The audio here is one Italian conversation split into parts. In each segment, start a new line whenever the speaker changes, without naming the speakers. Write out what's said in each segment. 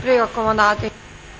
Prego, accomodate.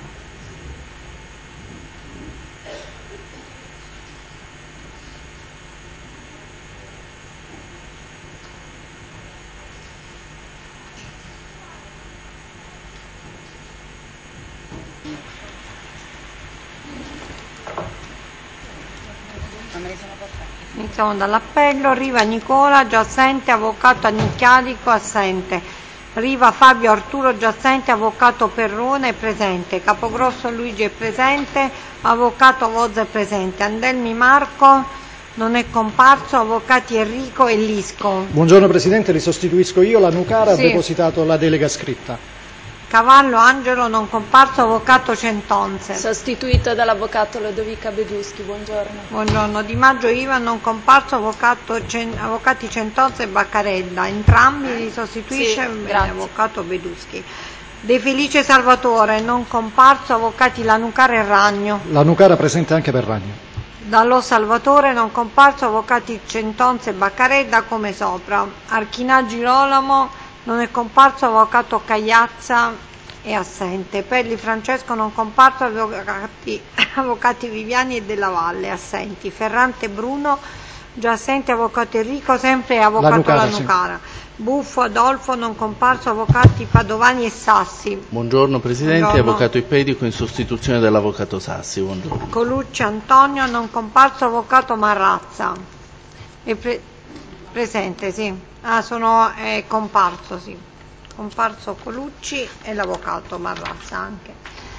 Iniziamo dall'appello. Riva Nicola, già assente. Avvocato Annicchiadico, assente. Riva Fabio Arturo, già assente. Avvocato Perrone, presente. Capogrosso Luigi è presente. Avvocato Vozza è presente. Andelmi Marco non è comparso. Avvocati Enrico e Lisco.
Buongiorno Presidente, li sostituisco io. La Nucara
Sì.
ha depositato la delega scritta.
Cavallo Angelo non comparso. Avvocato Centonze.
Sostituito dall'avvocato Lodovica Beduschi, buongiorno.
Buongiorno. Di Maggio Ivan non comparso. Avvocati Centonze e Baccarella, entrambi li sostituisce.
Sì,
bene,
grazie.
Avvocato Beduschi. De Felice Salvatore non comparso. Avvocati Lanucara e Ragno.
La Nucara presente anche per Ragno.
Dallo Salvatore non comparso. Avvocati Centonze e Baccarella come sopra. Archinà Girolamo non è comparso. Avvocato Cagliazza è assente. Pelli Francesco non comparso. Avvocati Viviani e Della Valle assenti. Ferrante Bruno già assente. Avvocato Enrico sempre. Avvocato Lanucara. Sì. Buffo Adolfo non comparso. Avvocati Padovani e Sassi.
Buongiorno Presidente,
Buongiorno.
Avvocato Ipedico in sostituzione dell'Avvocato Sassi. Buongiorno.
Colucci Antonio non comparso. Avvocato Marrazza è presente, sì. È comparso, sì. Comparso Colucci e l'avvocato Marrazza anche.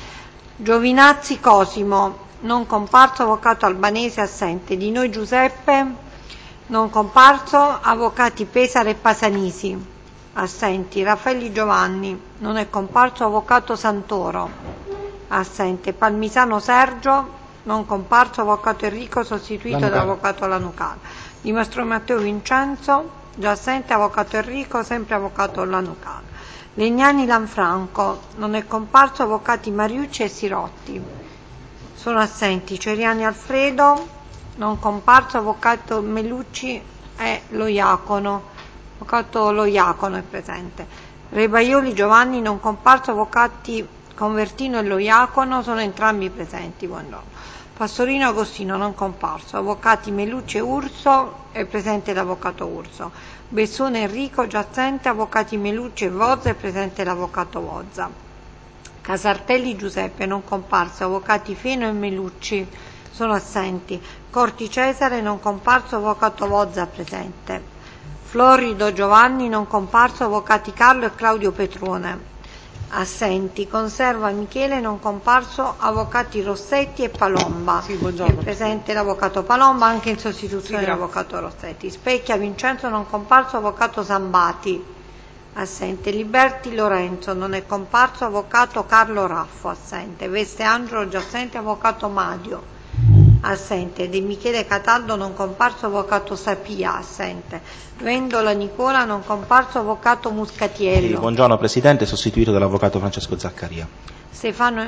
Giovinazzi Cosimo non comparso. Avvocato Albanese assente. Di Noi Giuseppe non comparso. Avvocati Pesare e Pasanisi assenti. Raffaelli Giovanni non è comparso. Avvocato Santoro assente. Palmisano Sergio non comparso. Avvocato Enrico sostituito dall'avvocato Lanucara. Di Mastro Matteo Vincenzo già assente. Avvocato Enrico sempre. Avvocato Lanucara. Legnani Lanfranco non è comparso. Avvocati Mariucci e Sirotti sono assenti. Ceriani Alfredo non comparso. Avvocato Melucci e Loiacono. Avvocato Loiacono è presente. Rebaioli Giovanni non comparso. Avvocati Convertino e Loiacono sono entrambi presenti. Buongiorno. Pastorino Agostino non comparso. Avvocati Melucci e Urso è presente l'avvocato Urso. Bessone Enrico già assente. Avvocati Melucci e Vozza è presente l'avvocato Vozza. Casartelli Giuseppe non comparso. Avvocati Feno e Melucci sono assenti. Corti Cesare non comparso. Avvocato Vozza presente. Florido Giovanni non comparso. Avvocati Carlo e Claudio Petrone assenti. Conserva Michele non comparso. Avvocati Rossetti e Palomba.
Sì, buongiorno.
È presente l'avvocato Palomba anche in sostituzione dell'avvocato Rossetti. Specchia Vincenzo non comparso. Avvocato Zambati assente. Liberti Lorenzo non è comparso. Avvocato Carlo Raffo assente. Veste Angelo già assente. Avvocato Madio assente. De Michele Cataldo non comparso. Avvocato Sapia assente. Vendola Nicola non comparso. Avvocato Muscatiello.
Sì, buongiorno Presidente, sostituito dall'avvocato Francesco Zaccaria.
Stefano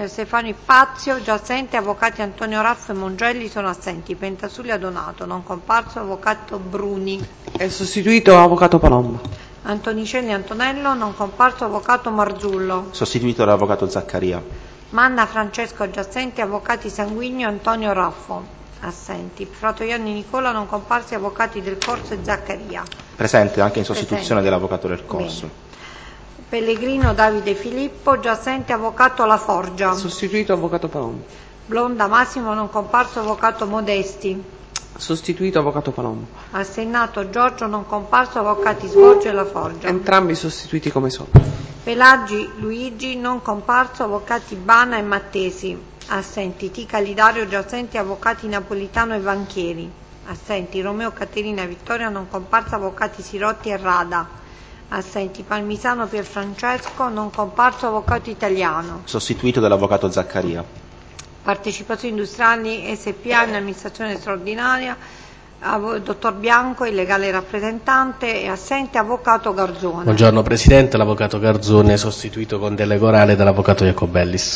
Ipazio già assente. Avvocati Antonio Raffo e Mongelli sono assenti. Pentasulia Donato non comparso. Avvocato Bruni
È sostituito avvocato Palomba.
Antonicelli Antonello non comparso. Avvocato Marzullo
Sostituito dall'avvocato Zaccaria.
Manna Francesco già assente. Avvocati Sanguigno e Antonio Raffo assenti. Fratoianni Nicola non comparsi. Avvocati Del Corso e Zaccaria
Presente anche in sostituzione dell'avvocato Del Corso.
Bene. Pellegrino Davide Filippo già assente. Avvocato La Forgia
Sostituito avvocato Palomba.
Blonda Massimo non comparso. Avvocato Modesti
Sostituito avvocato Palomba.
Assennato Giorgio non comparso. Avvocati Svolgio e La Forgia.
Entrambi sostituiti come sopra.
Pelaggi Luigi non comparso. Avvocati Bana e Mattesi assenti. Tica Lidario già assenti. Avvocati Napolitano e Vanchieri assenti. Romeo Caterina Vittoria non comparsa. Avvocati Sirotti e Rada assenti. Palmisano Pierfrancesco non comparso. Avvocato Italiano
Sostituito dall'avvocato Zaccaria.
Partecipazioni Industriali SPA in amministrazione straordinaria. Dottor Bianco, il legale rappresentante, è assente. Avvocato Garzone.
Buongiorno Presidente, l'avvocato Garzone è sostituito con delega orale dall'avvocato Iacobellis.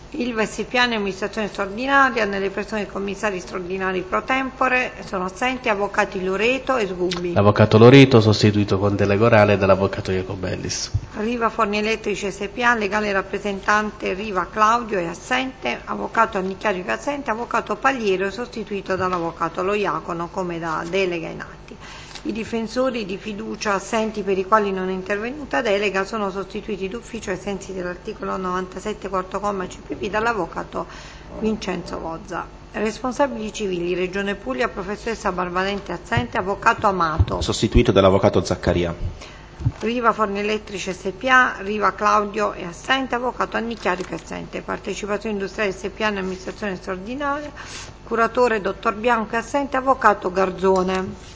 Ilva SpA in amministrazione straordinaria, nelle persone commissari straordinari pro tempore sono assenti avvocati Loreto e Sgubbi.
L'avvocato Loreto sostituito con delega orale dall'avvocato Iacobellis.
Riva Forni Elettrici SpA, legale rappresentante Riva Claudio è assente, avvocato Annicchiarico è assente, avvocato Pagliero è sostituito dall'avvocato Lo Iacono come da delega in atti. I difensori di fiducia assenti per i quali non è intervenuta delega sono sostituiti d'ufficio ai sensi dell'articolo 97 quarto comma CPP dall'avvocato Vincenzo Vozza. Responsabili civili, Regione Puglia, professoressa Barvalente assente, avvocato Amato.
Sostituito dall'avvocato Zaccaria.
Riva Forni Elettrici SpA, Riva Claudio è assente, avvocato Annicchiarico è assente. Partecipazione Industriale SpA in amministrazione straordinaria, curatore dottor Bianco è assente, avvocato Garzone.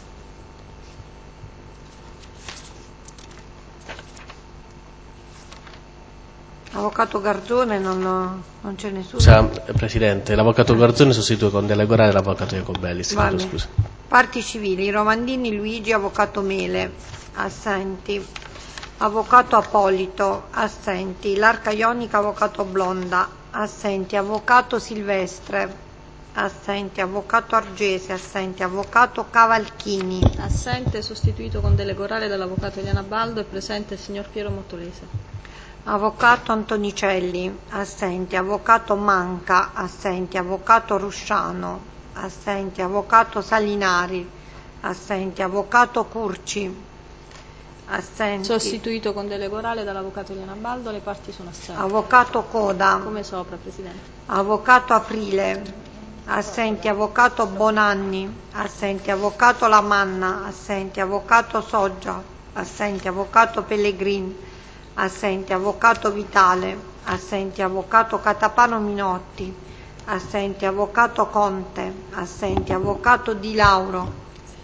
Avvocato Garzone non c'è nessuno.
Scusa, Presidente, l'avvocato Garzone sostituito con delega orale dall'avvocato Iacobellis.
Vale.
Scusa.
Parti civili, Romandini Luigi, avvocato Mele, assenti. Avvocato Appolito, assenti. L'Arca Ionica, avvocato Blonda, assenti. Avvocato Silvestre, assenti. Avvocato Argese, assenti. Avvocato Cavalchini.
Assente, sostituito con delega orale dall'avvocato Eliana Baldo, è presente il signor Piero Mottolese.
Avvocato Antonicelli, assenti. Avvocato Manca, assenti. Avvocato Rusciano, assenti. Avvocato Salinari, assenti. Avvocato Curci, assenti.
Sostituito con delega orale dall'avvocato Eliana Baldo, le parti sono assenti.
Avvocato Coda,
Come sopra, Presidente.
avvocato Aprile, assenti. Avvocato Bonanni, assenti. Avvocato Lamanna, assenti. Avvocato Soggia, assenti. Avvocato Pellegrini, assenti. Avvocato Vitale, assenti. Avvocato Catapano Minotti, assenti. Avvocato Conte, assenti. Avvocato Di Lauro,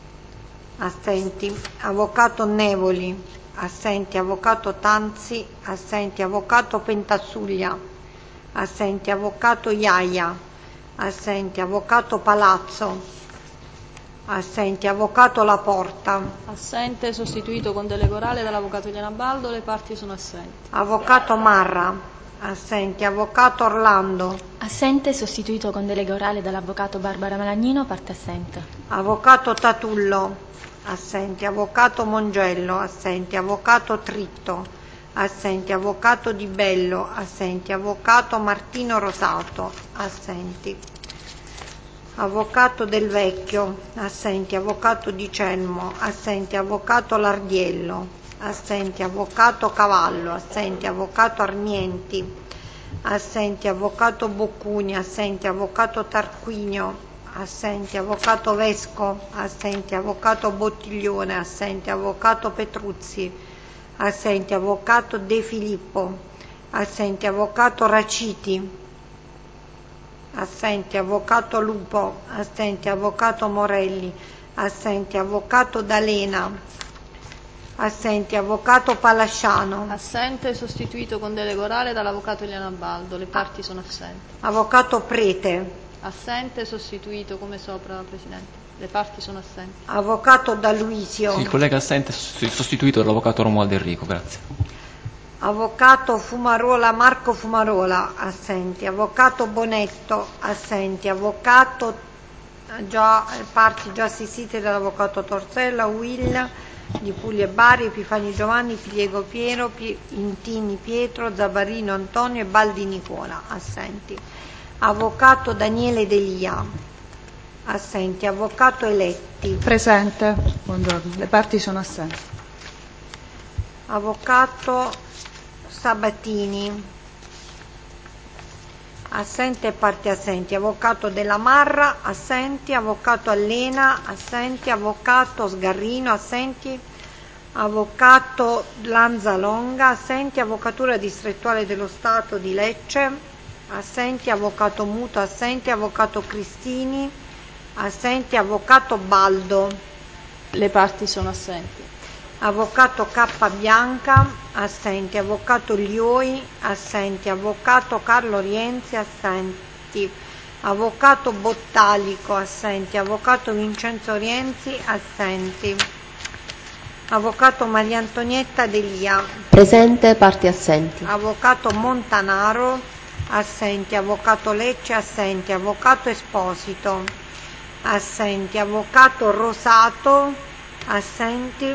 assenti. Avvocato Nevoli, assenti. Avvocato Tanzi, assenti. Avvocato Pentassuglia, assenti. Avvocato Iaia, assenti. Avvocato Palazzo, assenti. Avvocato Laporta,
Assente, sostituito con delega orale dall'avvocato Eliana Baldo, le parti sono assenti.
avvocato Marra, assenti. Avvocato Orlando,
Assente, sostituito con delega orale dall'avvocato Barbara Malagnino, parte assente.
avvocato Tatullo, assenti. Avvocato Mongello, assenti. Avvocato Tritto, assenti. Avvocato Di Bello, assenti. Avvocato Martino Rosato, assenti. Avvocato Del Vecchio, assenti. Avvocato Di Celmo, assenti. Avvocato Lardiello, assenti. Avvocato Cavallo, assenti. Avvocato Arnienti, assenti. Avvocato Boccuni, assenti. Avvocato Tarquinio, assenti. Avvocato Vesco, assenti. Avvocato Bottiglione, assenti. Avvocato Petruzzi, assenti. Avvocato De Filippo, assenti. Avvocato Raciti, assenti. Avvocato Lupo, assenti. Avvocato Morelli, assenti. Avvocato D'Alena, assenti. Avvocato Palasciano,
Assente, sostituito con delega orale dall'avvocato Eliana Baldo, le parti sono assenti.
avvocato Prete,
Assente, sostituito come sopra, Presidente. Le parti sono assenti.
avvocato D'Aluisio,
Il collega assente sostituito dall'avvocato Romualdo Enrico, grazie.
avvocato Fumarola Marco Fumarola, assenti. Avvocato Bonetto, assenti. Avvocato parti già assistite dall'avvocato Torsella, Will di Puglia e Bari, Epifani Giovanni, Filiego Piero, Intini Pietro, Zabarino Antonio e Baldi Nicola, assenti. Avvocato Daniele Delia, assenti. Avvocato Eletti,
Presente, buongiorno. Le parti sono assenti.
avvocato Sabatini, assente e parti assenti. Avvocato Della Marra, assenti. Avvocato Allena, assenti. Avvocato Sgarrino, assenti. Avvocato Lanzalonga, assenti. Avvocatura distrettuale dello Stato di Lecce, assenti. Avvocato Muto, assenti. Avvocato Cristini, assenti. Avvocato Baldo,
Le parti sono assenti.
avvocato K Bianca, assenti. Avvocato Lioi, assenti. Avvocato Carlo Rienzi, assenti. Avvocato Bottalico, assenti. Avvocato Vincenzo Rienzi, assenti. Avvocato Maria Antonietta Delia,
Presente, parti assenti.
avvocato Montanaro, assenti, Avvocato Lecce, assenti, Avvocato Esposito, assenti, Avvocato Rosato, assenti,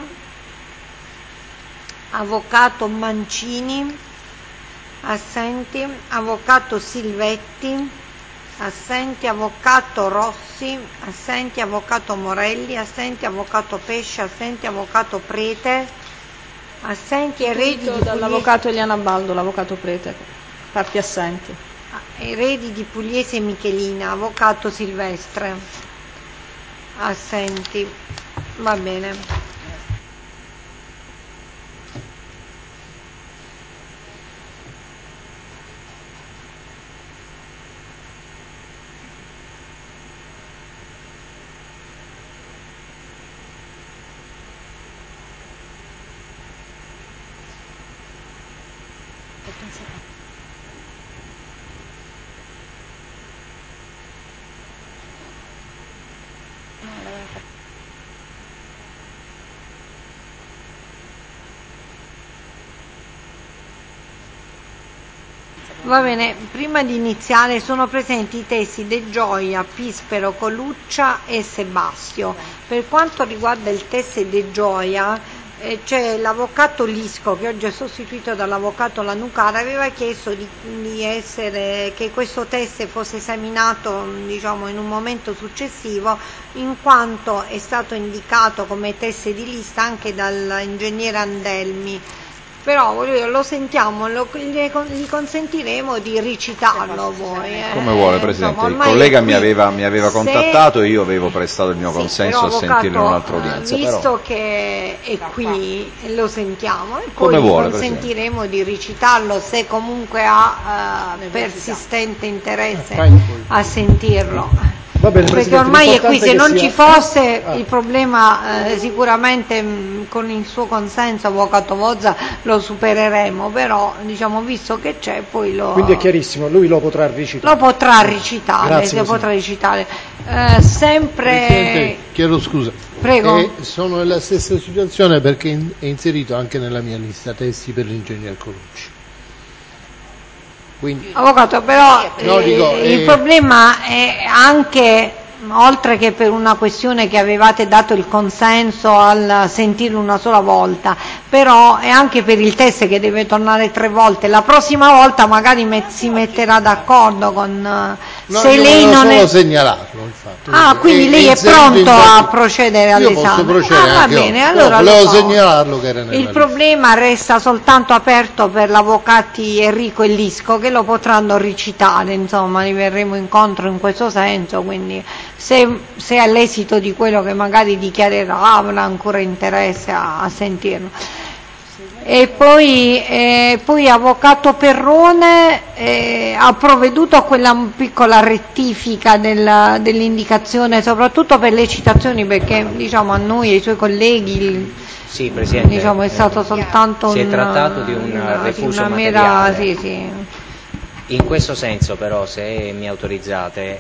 Avvocato Mancini, assenti, Avvocato Silvetti, assenti, Avvocato Rossi, assenti, Avvocato Morelli, assenti, Avvocato Pesce, assenti, Avvocato Prete, assenti, eredi di
dall'Avvocato Eliana Baldo, l'Avvocato Prete, parti assenti.
Eredi di Pugliese Michelina, Avvocato Silvestre, assenti, va bene. Va bene, prima di iniziare sono presenti i testi De Gioia, Pispero, Coluccia e Sebastio. Per quanto riguarda il test De Gioia, c'è l'avvocato Lisco, che oggi è sostituito dall'avvocato Lanucara, aveva chiesto che questo test fosse esaminato, diciamo, in un momento successivo, in quanto è stato indicato come test di lista anche dall'ingegnere Andelmi. Però lo sentiamo, gli consentiremo di ricitarlo voi.
Come vuole, Presidente.
Insomma,
il collega mi aveva contattato e io avevo prestato il mio consenso a sentirlo in un'altra udienza.
Visto
però...
che è qui, lo sentiamo e
Come
poi
vuole,
gli consentiremo di ricitarlo se comunque ha persistente interesse a sentirlo.
Va bene,
Perché ormai è qui, se non ci fosse
Ah.
il problema sicuramente con il suo consenso, Avvocato Vozza, lo supereremo, però diciamo visto che c'è poi lo...
Quindi è chiarissimo, lui lo potrà recitare.
Lo potrà recitare,
Grazie,
lo potrà recitare. Sempre...
Presidente, chiedo scusa.
Prego.
Sono nella stessa situazione perché è inserito anche nella mia lista testi per l'ingegner Colucci. Quindi...
Avvocato, però il problema è anche, oltre che per una questione che avevate dato il consenso al sentirlo una sola volta, però è anche per il test che deve tornare 3 volte. La prossima volta magari si metterà d'accordo con... se lei non
solo
è...
segnalarlo, infatti.
Quindi lei è pronto a procedere all'esame?
Io posso procedere
va
anche
bene,
oggi,
allora
volevo
lo so.
segnalarlo che era nella
Il
lista.
problema resta soltanto aperto per gli avvocati Enrico e Lisco, che lo potranno recitare, insomma, li verremo incontro in questo senso, quindi se all'esito di quello che magari dichiarerà avrà ancora interesse a sentirlo. E poi Avvocato Perrone ha provveduto a quella piccola rettifica dell'indicazione, soprattutto per le citazioni, perché diciamo a noi e ai suoi colleghi
sì, Presidente,
diciamo, è stato soltanto
si è trattato di un refuso
una
materiale.
mera, sì.
In questo senso però, se mi autorizzate,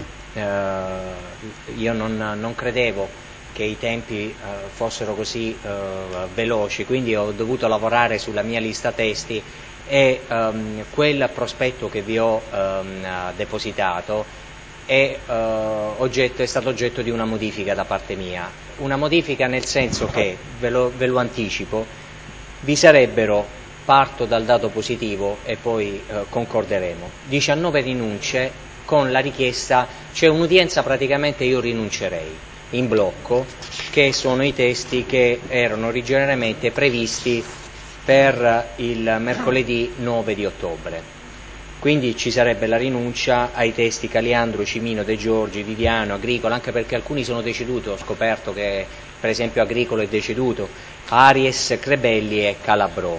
io non credevo che i tempi fossero così veloci, quindi ho dovuto lavorare sulla mia lista testi e quel prospetto che vi ho depositato è stato oggetto di una modifica da parte mia. Una modifica nel senso che, ve lo anticipo, vi sarebbero, parto dal dato positivo e poi concorderemo, 19 rinunce con la richiesta, c'è un'udienza praticamente io rinuncerei in blocco, che sono i testi che erano originariamente previsti per il mercoledì 9 di ottobre. Quindi ci sarebbe la rinuncia ai testi Caliandro, Cimino, De Giorgi, Viviano, Agricolo, anche perché alcuni sono deceduti, ho scoperto che per esempio Agricolo è deceduto, Aries, Crebelli e Calabrò.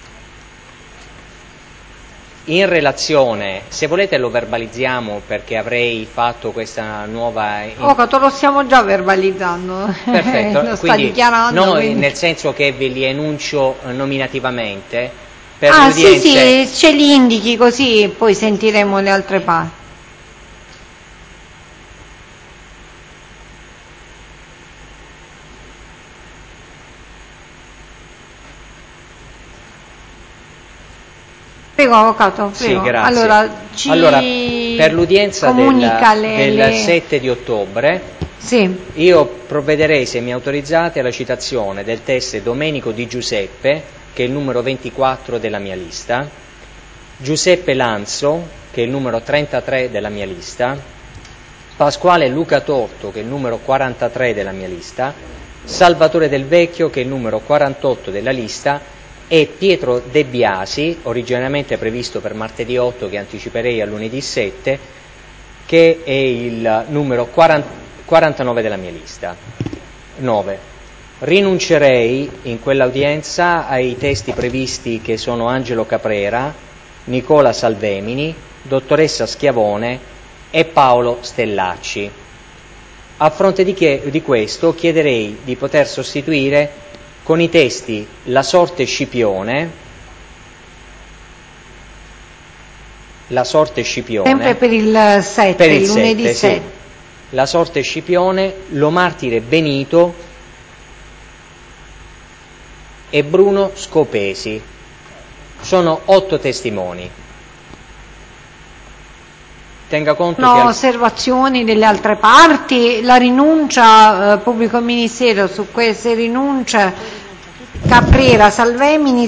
In relazione, se volete lo verbalizziamo perché avrei fatto questa nuova...
Avvocato, lo stiamo già verbalizzando.
Perfetto,
lo sta
quindi,
dichiarando.
no,
quindi...
nel senso che ve li enuncio nominativamente. Per
le
udienze...
sì, ce li indichi così poi sentiremo le altre parti. Prego, avvocato, prego.
Sì, grazie.
Allora,
per l'udienza del 7 di ottobre,
sì.
io provvederei, se mi autorizzate, alla citazione del teste Domenico Di Giuseppe, che è il numero 24 della mia lista, Giuseppe Lanzo, che è il numero 33 della mia lista, Pasquale Luca Torto, che è il numero 43 della mia lista, Salvatore Del Vecchio, che è il numero 48 della lista, e Pietro De Biasi, originariamente previsto per martedì 8, che anticiperei a lunedì 7, che è il numero 49 della mia lista. 9. Rinuncerei in quell'udienza ai testi previsti, che sono Angelo Caprera, Nicola Salvemini, dottoressa Schiavone e Paolo Stellacci. A fronte di questo chiederei di poter sostituire con i testi La sorte Scipione,
sempre per il 7,
per il
lunedì 7.
Sì. La sorte Scipione, Lo martire Benito e Bruno Scopesi. Sono 8 testimoni. Tenga conto che
osservazioni delle altre parti, la rinuncia pubblico ministero su queste rinunce Caprera, Salvemini,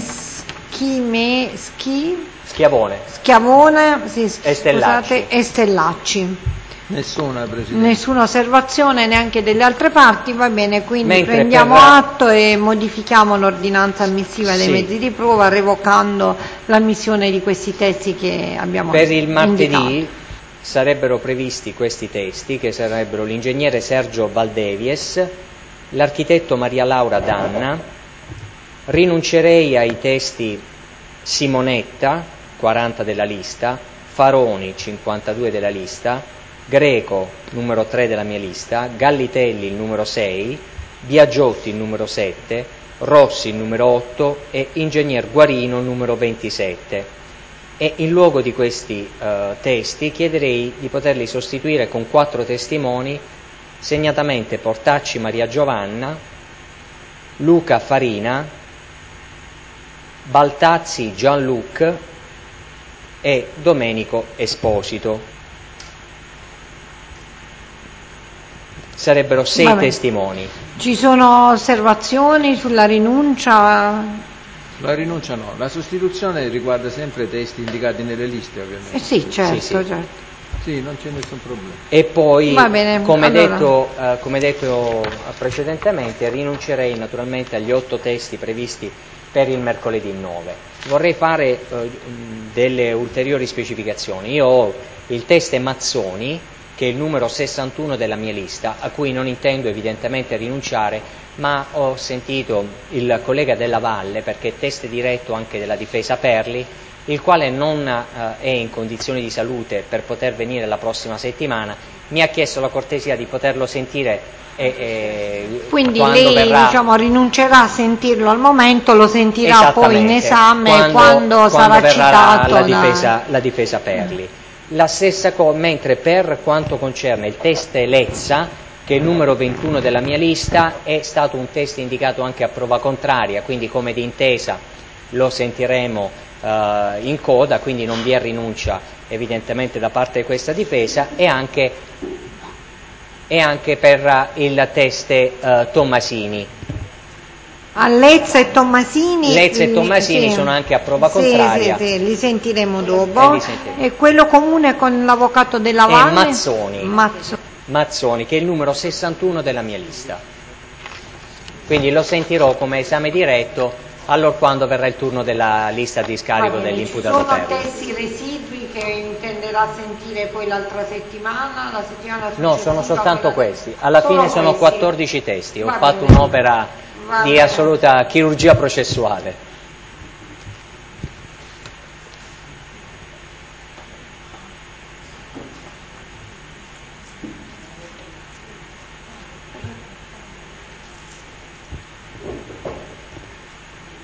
Schiavone
sì,
Stellacci.
E Stellacci.
Nessuna, Presidente.
Nessuna osservazione neanche delle altre parti, va bene, quindi
mentre
prendiamo atto e modifichiamo l'ordinanza ammissiva dei mezzi di prova revocando l'ammissione di questi testi che abbiamo
per il martedì
indicato.
Sarebbero previsti questi testi, che sarebbero l'ingegnere Sergio Valdevies, l'architetto Maria Laura Danna. Rinuncerei ai testi Simonetta, 40 della lista, Faroni, 52 della lista, Greco, numero 3 della mia lista, Gallitelli, il numero 6, Biagiotti, il numero 7, Rossi, il numero 8 e ingegner Guarino, il numero 27. E in luogo di questi testi chiederei di poterli sostituire con 4 testimoni, segnatamente Portacci Maria Giovanna, Luca Farina, Baltazzi Jean-Luc e Domenico Esposito. Sarebbero 6 testimoni.
Ci sono osservazioni sulla rinuncia?
La rinuncia no, la sostituzione riguarda sempre i testi indicati nelle liste, ovviamente.
Sì, certo,
sì.
certo.
Sì, non c'è nessun problema.
E poi, come
allora.
detto precedentemente, rinuncerei naturalmente agli 8 testi previsti per il mercoledì 9. Vorrei fare delle ulteriori specificazioni. Io ho il teste Mazzoni, che è il numero 61 della mia lista, a cui non intendo evidentemente rinunciare, ma ho sentito il collega Della Valle, perché è teste diretto anche della difesa Perli, il quale non è in condizioni di salute per poter venire la prossima settimana, mi ha chiesto la cortesia di poterlo sentire
quindi
quando
lei
verrà,
rinuncerà a sentirlo al momento, lo sentirà poi in esame quando sarà
verrà
citato
la difesa Perli. La stessa cosa, mentre per quanto concerne il teste Lezza, che è il numero 21 della mia lista, è stato un test indicato anche a prova contraria, quindi come d'intesa lo sentiremo in coda, quindi non vi è rinuncia evidentemente da parte di questa difesa, e anche per il teste Tommasini.
Lezza e Tommasini,
sì, sono anche a prova contraria.
Sì, li sentiremo dopo. E quello comune con l'avvocato Della Valle?
Mazzoni, che è il numero 61 della mia lista. Quindi lo sentirò come esame diretto allorquando verrà il turno della lista di scarico dell'imputato Perli.
Ci sono testi residui che intenderà sentire poi l'altra settimana? La settimana successiva?
No, sono soltanto questi. Alla fine sono 14 testi. Ho fatto
bene.
Un'opera di assoluta chirurgia processuale.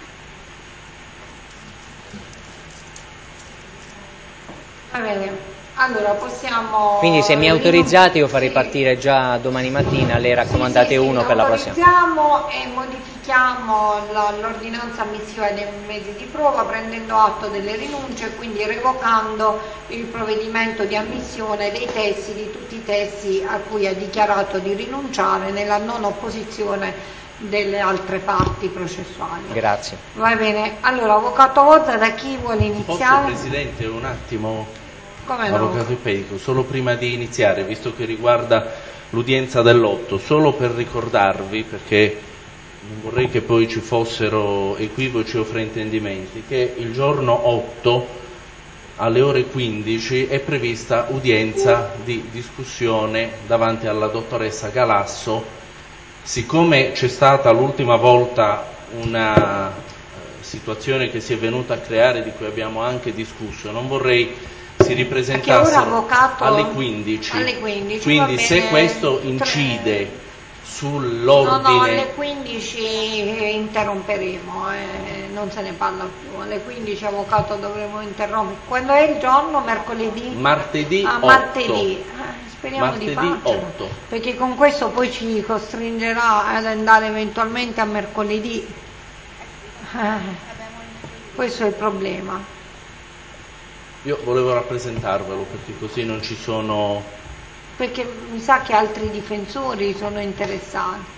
Va bene. Allora possiamo...
Quindi se mi autorizzate io farei partire già domani mattina le raccomandate 1 per la prossima.
Autorizziamo e modifichiamo l'ordinanza ammissiva dei mezzi di prova prendendo atto delle rinunce e quindi revocando il provvedimento di ammissione dei testi, di tutti i testi a cui ha dichiarato di rinunciare nella non opposizione delle altre parti processuali.
Grazie.
Va bene, allora Avvocato Vozza, da chi vuole iniziare?
Posso, Presidente, un attimo?
Come no?
Avvocato Ipedico, solo prima di iniziare, visto che riguarda l'udienza dell'8, solo per ricordarvi, perché non vorrei che poi ci fossero equivoci o fraintendimenti, che il giorno 8 alle ore 15 è prevista udienza di discussione davanti alla dottoressa Galasso. Siccome c'è stata l'ultima volta una situazione che si è venuta a creare, di cui abbiamo anche discusso, non vorrei si ripresentassero alle 15.
Alle 15
quindi se questo incide sull'ordine...
No, alle 15 interromperemo, non se ne parla più. Alle 15, Avvocato, dovremo interrompere. Quando è il giorno? Mercoledì?
Martedì 8.
Martedì. Speriamo
martedì
di farcela,
8.
perché con questo poi ci costringerà ad andare eventualmente a mercoledì. Questo è il problema.
Io volevo rappresentarvelo perché così non ci sono...
Perché mi sa che altri difensori sono interessati.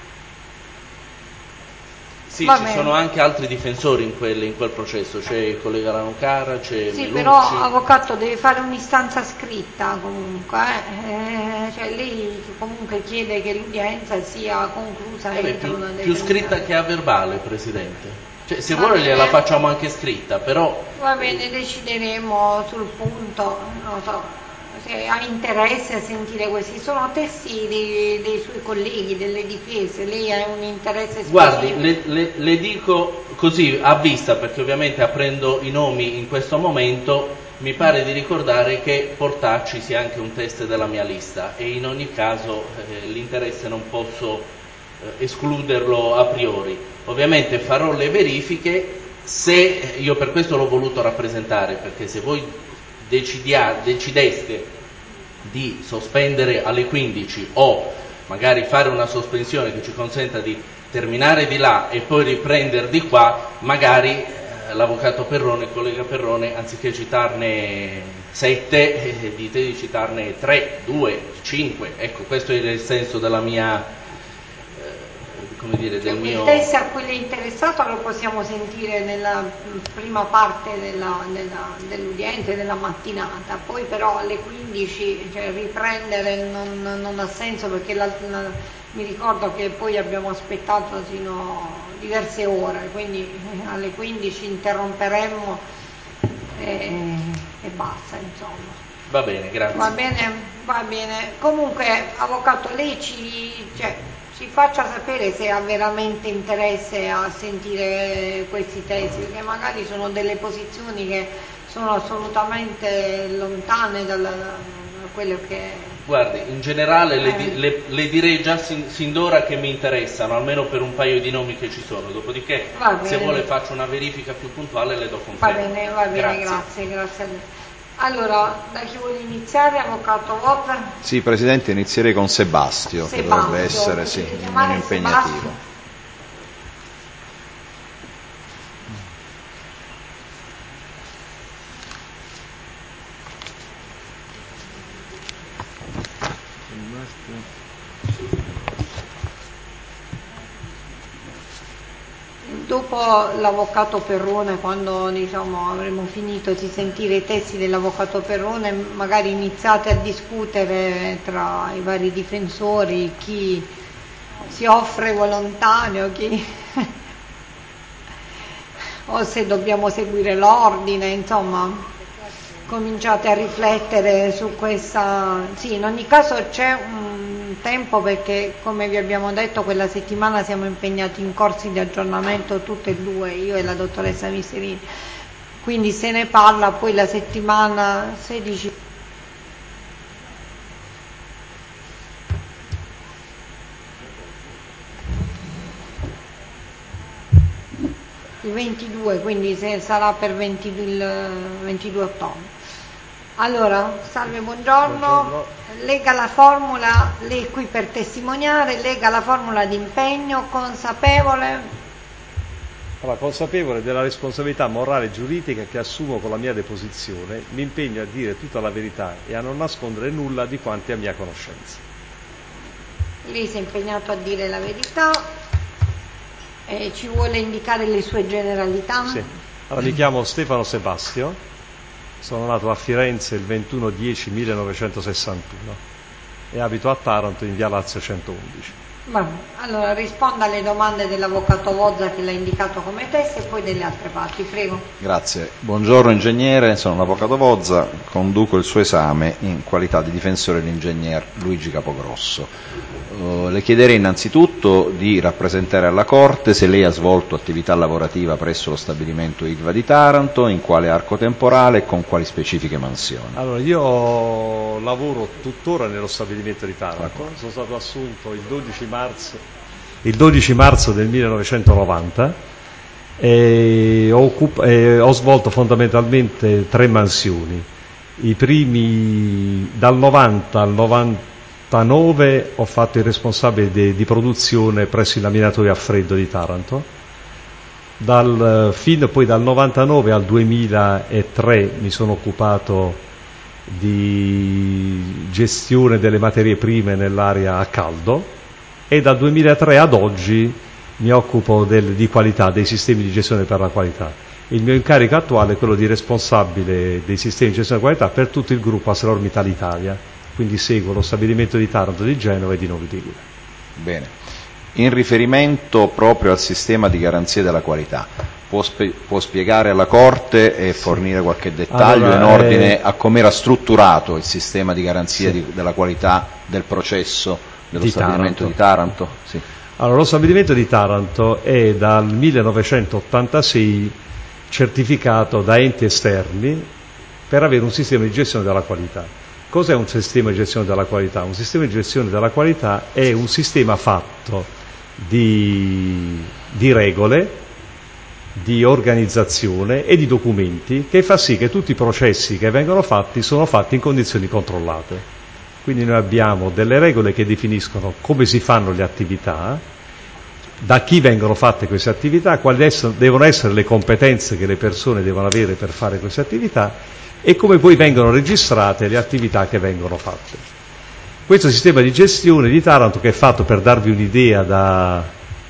Sì,
Va
ci
bene.
sono anche altri difensori in quel processo, c'è il collega Lanocara, c'è
Sì,
Melucci.
però Avvocato deve fare un'istanza scritta comunque, cioè lei comunque chiede che l'udienza sia conclusa entro una
più scritta che a verbale, Presidente. Cioè, se vuole
bene.
gliela facciamo anche scritta, però...
Va bene, decideremo sul punto, non so, se ha interesse a sentire questi, sono testi dei suoi colleghi, delle difese, lei ha un interesse specifico?
Guardi, le dico così a vista, perché ovviamente apprendo i nomi in questo momento, mi pare di ricordare che Portacci sia anche un test della mia lista e in ogni caso l'interesse non posso escluderlo a priori. Ovviamente farò le verifiche, se io per questo l'ho voluto rappresentare, perché se voi decideste di sospendere alle 15 o magari fare una sospensione che ci consenta di terminare di là e poi riprendere di qua, magari l'avvocato Perrone, il collega Perrone, anziché citarne 7, dite di citarne 3, 2, 5. Ecco, questo è il senso della mia, come dire, del mio...
Il test a cui lei è interessato lo possiamo sentire nella prima parte dell'udienza, della mattinata, poi però alle 15 riprendere non ha senso, perché mi ricordo che poi abbiamo aspettato sino diverse ore, quindi alle 15 interromperemo e basta, insomma.
Va bene, grazie.
Va bene. Comunque, Avvocato, lei ci faccia sapere se ha veramente interesse a sentire questi testi, perché magari sono delle posizioni che sono assolutamente lontane da quello che...
Guardi, in generale le direi già sin d'ora che mi interessano, almeno per un paio di nomi che ci sono, dopodiché se vuole faccio una verifica più puntuale e le do conferma.
Va bene, grazie a lei. Allora, da chi vuole iniziare, Avvocato Vozza?
Sì, Presidente, inizierei con Sebastio, che dovrebbe essere meno impegnativo.
Dopo l'Avvocato Perrone, quando avremo finito di sentire i testi dell'Avvocato Perrone, magari iniziate a discutere tra i vari difensori chi si offre volontario, chi o se dobbiamo seguire l'ordine, insomma cominciate a riflettere su questa. Sì, in ogni caso c'è un tempo, perché come vi abbiamo detto quella settimana siamo impegnati in corsi di aggiornamento tutte e due, io e la dottoressa Miserini, quindi se ne parla poi la settimana 16. Il 22, quindi sarà per il 22 ottobre. Allora, salve, buongiorno. Lega la formula, lei è qui per testimoniare, lega la formula di impegno, consapevole.
Allora, consapevole della responsabilità morale e giuridica che assumo con la mia deposizione, mi impegno a dire tutta la verità e a non nascondere nulla di quanto è a mia conoscenza.
Lei si è impegnato a dire la verità, ci vuole indicare le sue generalità?
Sì. Allora, mi chiamo Stefano Sebastio, sono nato a Firenze il 21/10/1961 e abito a Taranto in via Lazio 111.
Allora risponda alle domande dell'avvocato Vozza che l'ha indicato come teste e poi delle altre parti, prego.
Grazie. Buongiorno ingegnere, sono l'avvocato Vozza, conduco il suo esame in qualità di difensore dell'ingegner Luigi Capogrosso. Le chiederei innanzitutto di rappresentare alla Corte se lei ha svolto attività lavorativa presso lo stabilimento Ilva di Taranto, in quale arco temporale e con quali specifiche mansioni.
Allora, io lavoro tuttora nello stabilimento di Taranto, sono stato assunto il 12 marzo del 1990 e ho svolto fondamentalmente 3 mansioni. I primi, dal 90 al 99 ho fatto il responsabile di produzione presso il laminatoio a freddo di Taranto, poi dal 99 al 2003 mi sono occupato di gestione delle materie prime nell'area a caldo e dal 2003 ad oggi mi occupo di qualità, dei sistemi di gestione per la qualità. Il mio incarico attuale è quello di responsabile dei sistemi di gestione della qualità per tutto il gruppo ArcelorMittal Italia, quindi seguo lo stabilimento di Taranto, di Genova e di Novi Ligure.
Bene. In riferimento proprio al sistema di garanzia della qualità, può spiegare alla Corte e fornire qualche dettaglio in ordine a come era strutturato il sistema di garanzia della qualità del processo dello stabilimento di Taranto? Sì.
Allora, lo stabilimento di Taranto è dal 1986 certificato da enti esterni per avere un sistema di gestione della qualità. Cos'è un sistema di gestione della qualità? Un sistema di gestione della qualità è un sistema fatto di regole, di organizzazione e di documenti che fa sì che tutti i processi che vengono fatti sono fatti in condizioni controllate. Quindi noi abbiamo delle regole che definiscono come si fanno le attività, da chi vengono fatte queste attività, quali devono essere le competenze che le persone devono avere per fare queste attività e come poi vengono registrate le attività che vengono fatte. Questo sistema di gestione di Taranto, che è fatto, per darvi un'idea, da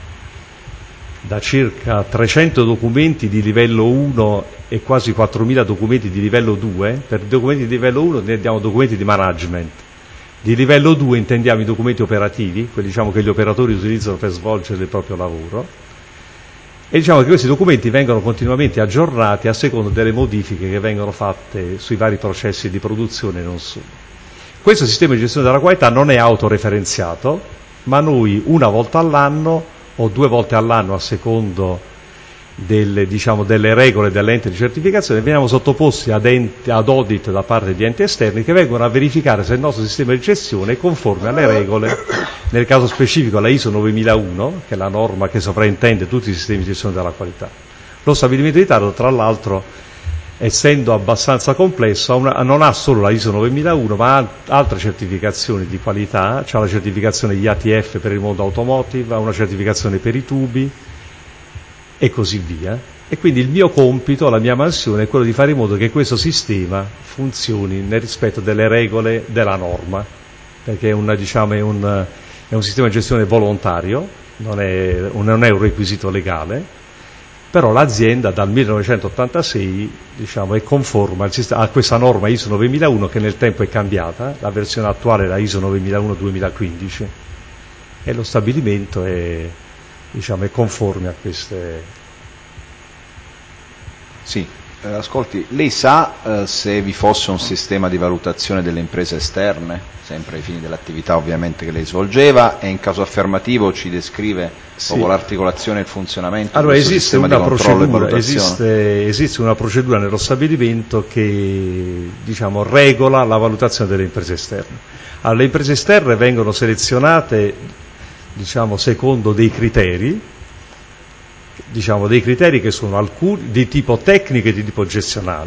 circa 300 documenti di livello 1 e quasi 4.000 documenti di livello 2, per i documenti di livello 1 intendiamo documenti di management, di livello 2 intendiamo i documenti operativi, quelli che gli operatori utilizzano per svolgere il proprio lavoro, e che questi documenti vengono continuamente aggiornati a seconda delle modifiche che vengono fatte sui vari processi di produzione e non solo. Questo sistema di gestione della qualità non è autoreferenziato, ma noi una volta all'anno o 2 volte all'anno, a secondo delle regole dell'ente di certificazione, veniamo sottoposti ad audit da parte di enti esterni che vengono a verificare se il nostro sistema di gestione è conforme alle regole, nel caso specifico la ISO 9001, che è la norma che sovrintende tutti i sistemi di gestione della qualità. Lo stabilimento di Taranto, tra l'altro, essendo abbastanza complesso, non ha solo la ISO 9001, ma ha altre certificazioni di qualità, c'ha la certificazione IATF per il mondo automotive, ha una certificazione per i tubi e così via. E quindi il mio compito, la mia mansione è quello di fare in modo che questo sistema funzioni nel rispetto delle regole della norma, perché è un sistema di gestione volontario, non è un requisito legale. Però l'azienda dal 1986 è conforme a questa norma ISO 9001, che nel tempo è cambiata, la versione attuale è la ISO 9001-2015 e lo stabilimento è conforme a queste.
Sì, ascolti, lei sa se vi fosse un sistema di valutazione delle imprese esterne, sempre ai fini dell'attività ovviamente che lei svolgeva, e in caso affermativo ci descrive proprio l'articolazione e il funzionamento di questo sistema di controllo e valutazione?
Esiste una procedura nello stabilimento che regola la valutazione delle imprese esterne. Allora, le imprese esterne vengono selezionate secondo dei criteri che sono alcuni di tipo tecnico e di tipo gestionale.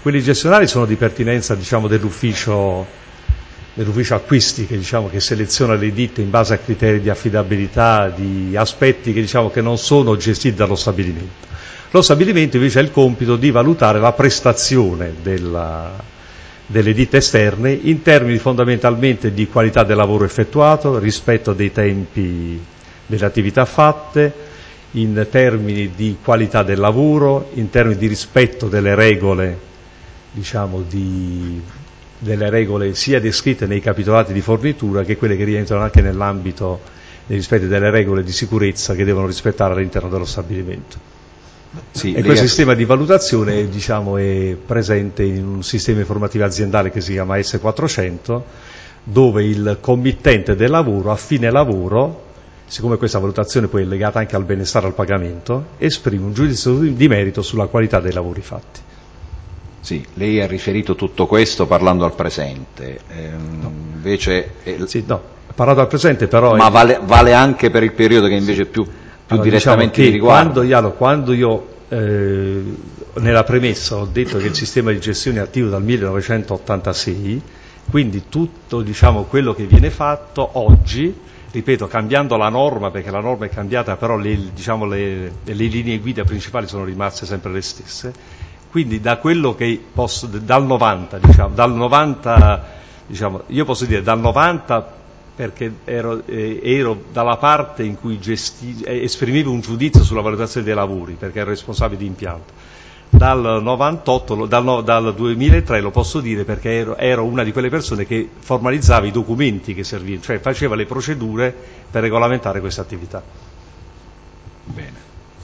Quelli gestionali sono di pertinenza, diciamo, dell'ufficio acquisti, che, diciamo, che seleziona le ditte in base a criteri di affidabilità, di aspetti che, diciamo, che non sono gestiti dallo stabilimento. Lo stabilimento invece ha il compito di valutare la prestazione delle ditte esterne in termini fondamentalmente di qualità del lavoro effettuato, rispetto dei tempi delle attività fatte, in termini di qualità del lavoro, in termini di rispetto delle regole, diciamo, delle regole sia descritte nei capitolati di fornitura che quelle che rientrano anche nell'ambito dei rispetti delle regole di sicurezza che devono rispettare all'interno dello stabilimento.
Sì,
e questo sistema di valutazione, diciamo, è presente in un sistema informativo aziendale che si chiama S400, dove il committente del lavoro a fine lavoro, siccome questa valutazione poi è legata anche al benestare e al pagamento, esprime un giudizio di merito sulla qualità dei lavori fatti.
Sì, lei ha riferito tutto questo parlando al presente, invece...
Sì, no, parlato al presente però...
Ma vale anche per il periodo che invece più
allora,
direttamente
diciamo
mi riguarda?
Quando io nella premessa ho detto che il sistema di gestione è attivo dal 1986, quindi tutto, diciamo, quello che viene fatto oggi, ripeto, cambiando la norma, perché la norma è cambiata, però le linee guida principali sono rimaste sempre le stesse, quindi da quello che posso, dal 90, io posso dire dal 90 perché ero dalla parte in cui esprimevo un giudizio sulla valutazione dei lavori, perché ero responsabile di impianto. Dal 2003 lo posso dire perché ero una di quelle persone che formalizzava i documenti che servivano, cioè faceva le procedure per regolamentare questa attività.
Bene.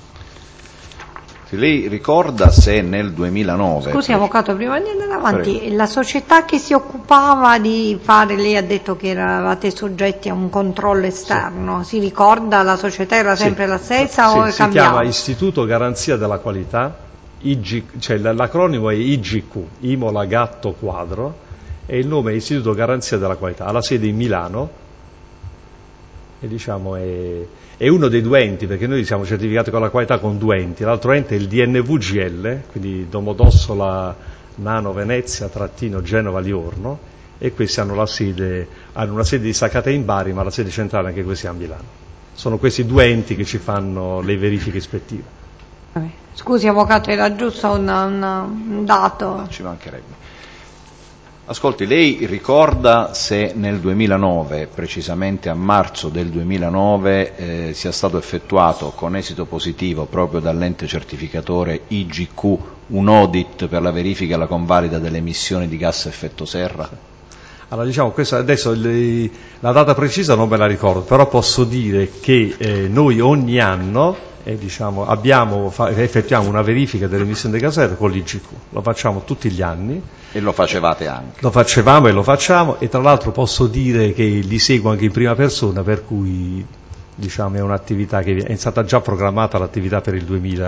Se lei ricorda se nel 2009...
Scusi Avvocato, prima di andare avanti, prego. La società che si occupava di fare, lei ha detto che eravate soggetti a un controllo esterno, sì. Si ricorda la società era sempre la stessa o è cambiata?
Si chiama Istituto Garanzia della Qualità, cioè l'acronimo è IGQ, Imola Gatto Quadro, e il nome è Istituto Garanzia della Qualità, ha la sede in Milano e diciamo è uno dei due enti, perché noi siamo certificati con la qualità con due enti, l'altro ente è il DNVGL, quindi Domodossola Nano Venezia Genova Livorno, e questi hanno una sede di Sacate in Bari, ma la sede centrale anche questi a Milano. Sono questi due enti che ci fanno le verifiche ispettive.
Scusi Avvocato, era giusto un dato.
Ci mancherebbe. Ascolti, lei ricorda se nel 2009, precisamente a marzo del 2009, sia stato effettuato con esito positivo proprio dall'ente certificatore IGQ un audit per la verifica e la convalida delle emissioni di gas a effetto serra?
Allora, diciamo, adesso la data precisa non me la ricordo, però posso dire che noi ogni anno effettuiamo una verifica delle emissioni di gas serra con l'IGQ, lo facciamo tutti gli anni.
E lo facevate anche?
Lo facevamo e lo facciamo, e tra l'altro posso dire che li seguo anche in prima persona, per cui diciamo è un'attività che è stata già programmata, l'attività per il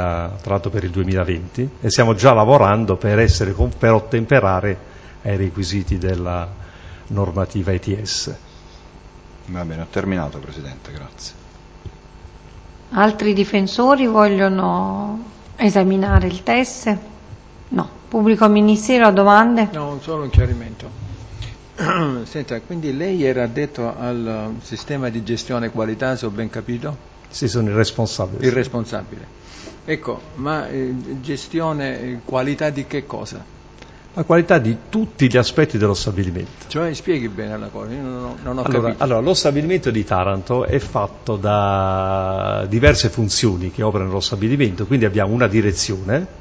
2020, e stiamo già lavorando per ottemperare ai requisiti della normativa ETS.
Va bene, ho terminato Presidente, grazie.
Altri difensori vogliono esaminare il test? No. Pubblico Ministero ha domande?
No, solo un chiarimento. Senta, quindi lei era addetto al sistema di gestione qualità, se ho ben capito?
Sì, sono il responsabile.
Il responsabile. Ecco, ma gestione qualità di che cosa?
La qualità di tutti gli aspetti dello stabilimento.
Cioè, spieghi bene la cosa, io non ho capito.
Allora, lo stabilimento di Taranto è fatto da diverse funzioni che operano nello stabilimento, quindi abbiamo una direzione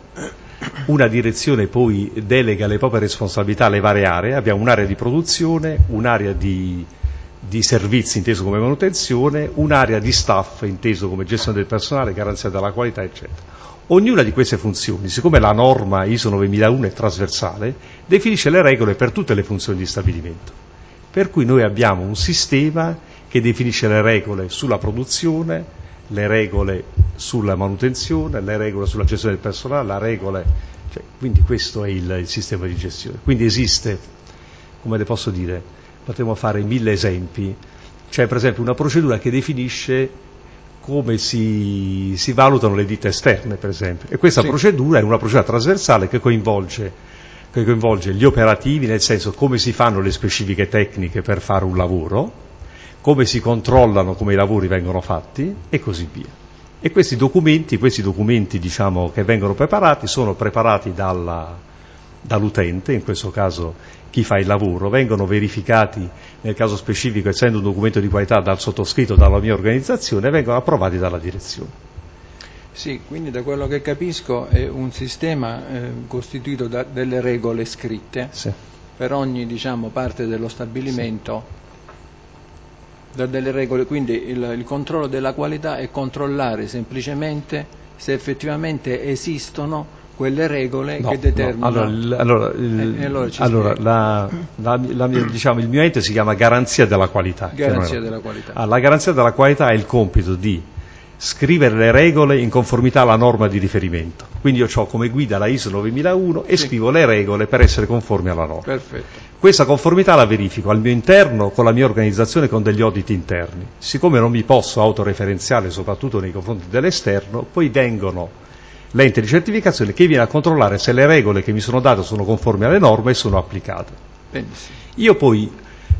poi delega le proprie responsabilità alle varie aree, abbiamo un'area di produzione, un'area di servizi inteso come manutenzione, un'area di staff inteso come gestione del personale, garanzia della qualità, eccetera. Ognuna di queste funzioni, siccome la norma ISO 9001 è trasversale, definisce le regole per tutte le funzioni di stabilimento. Per cui noi abbiamo un sistema che definisce le regole sulla produzione, le regole sulla manutenzione, le regole sulla gestione del personale, quindi questo è il sistema di gestione. Quindi esiste, come le posso dire, potremmo fare 1000 esempi. C'è per esempio una procedura che definisce come si valutano le ditte esterne, per esempio, e questa procedura è una procedura trasversale che coinvolge che coinvolge gli operativi, nel senso come si fanno le specifiche tecniche per fare un lavoro, come si controllano come i lavori vengono fatti e così via. E questi documenti diciamo, che vengono preparati sono preparati dall'utente, in questo caso chi fa il lavoro, vengono verificati nel caso specifico, essendo un documento di qualità, dal sottoscritto, dalla mia organizzazione, e vengono approvati dalla direzione.
Sì, quindi da quello che capisco è un sistema costituito da delle regole scritte per ogni, diciamo, parte dello stabilimento, da delle regole, quindi il controllo della qualità è controllare semplicemente se effettivamente esistono quelle regole che determinano.
Diciamo, il mio ente si chiama garanzia della qualità.
Garanzia della qualità.
La garanzia della qualità ha il compito di scrivere le regole in conformità alla norma di riferimento. Quindi io ho come guida la ISO 9001 e scrivo le regole per essere conformi alla norma.
Perfetto.
Questa conformità la verifico al mio interno, con la mia organizzazione, con degli audit interni. Siccome non mi posso autoreferenziare, soprattutto nei confronti dell'esterno, poi vengono l'ente di certificazione che viene a controllare se le regole che mi sono date sono conformi alle norme e sono applicate.
Benissimo.
Io poi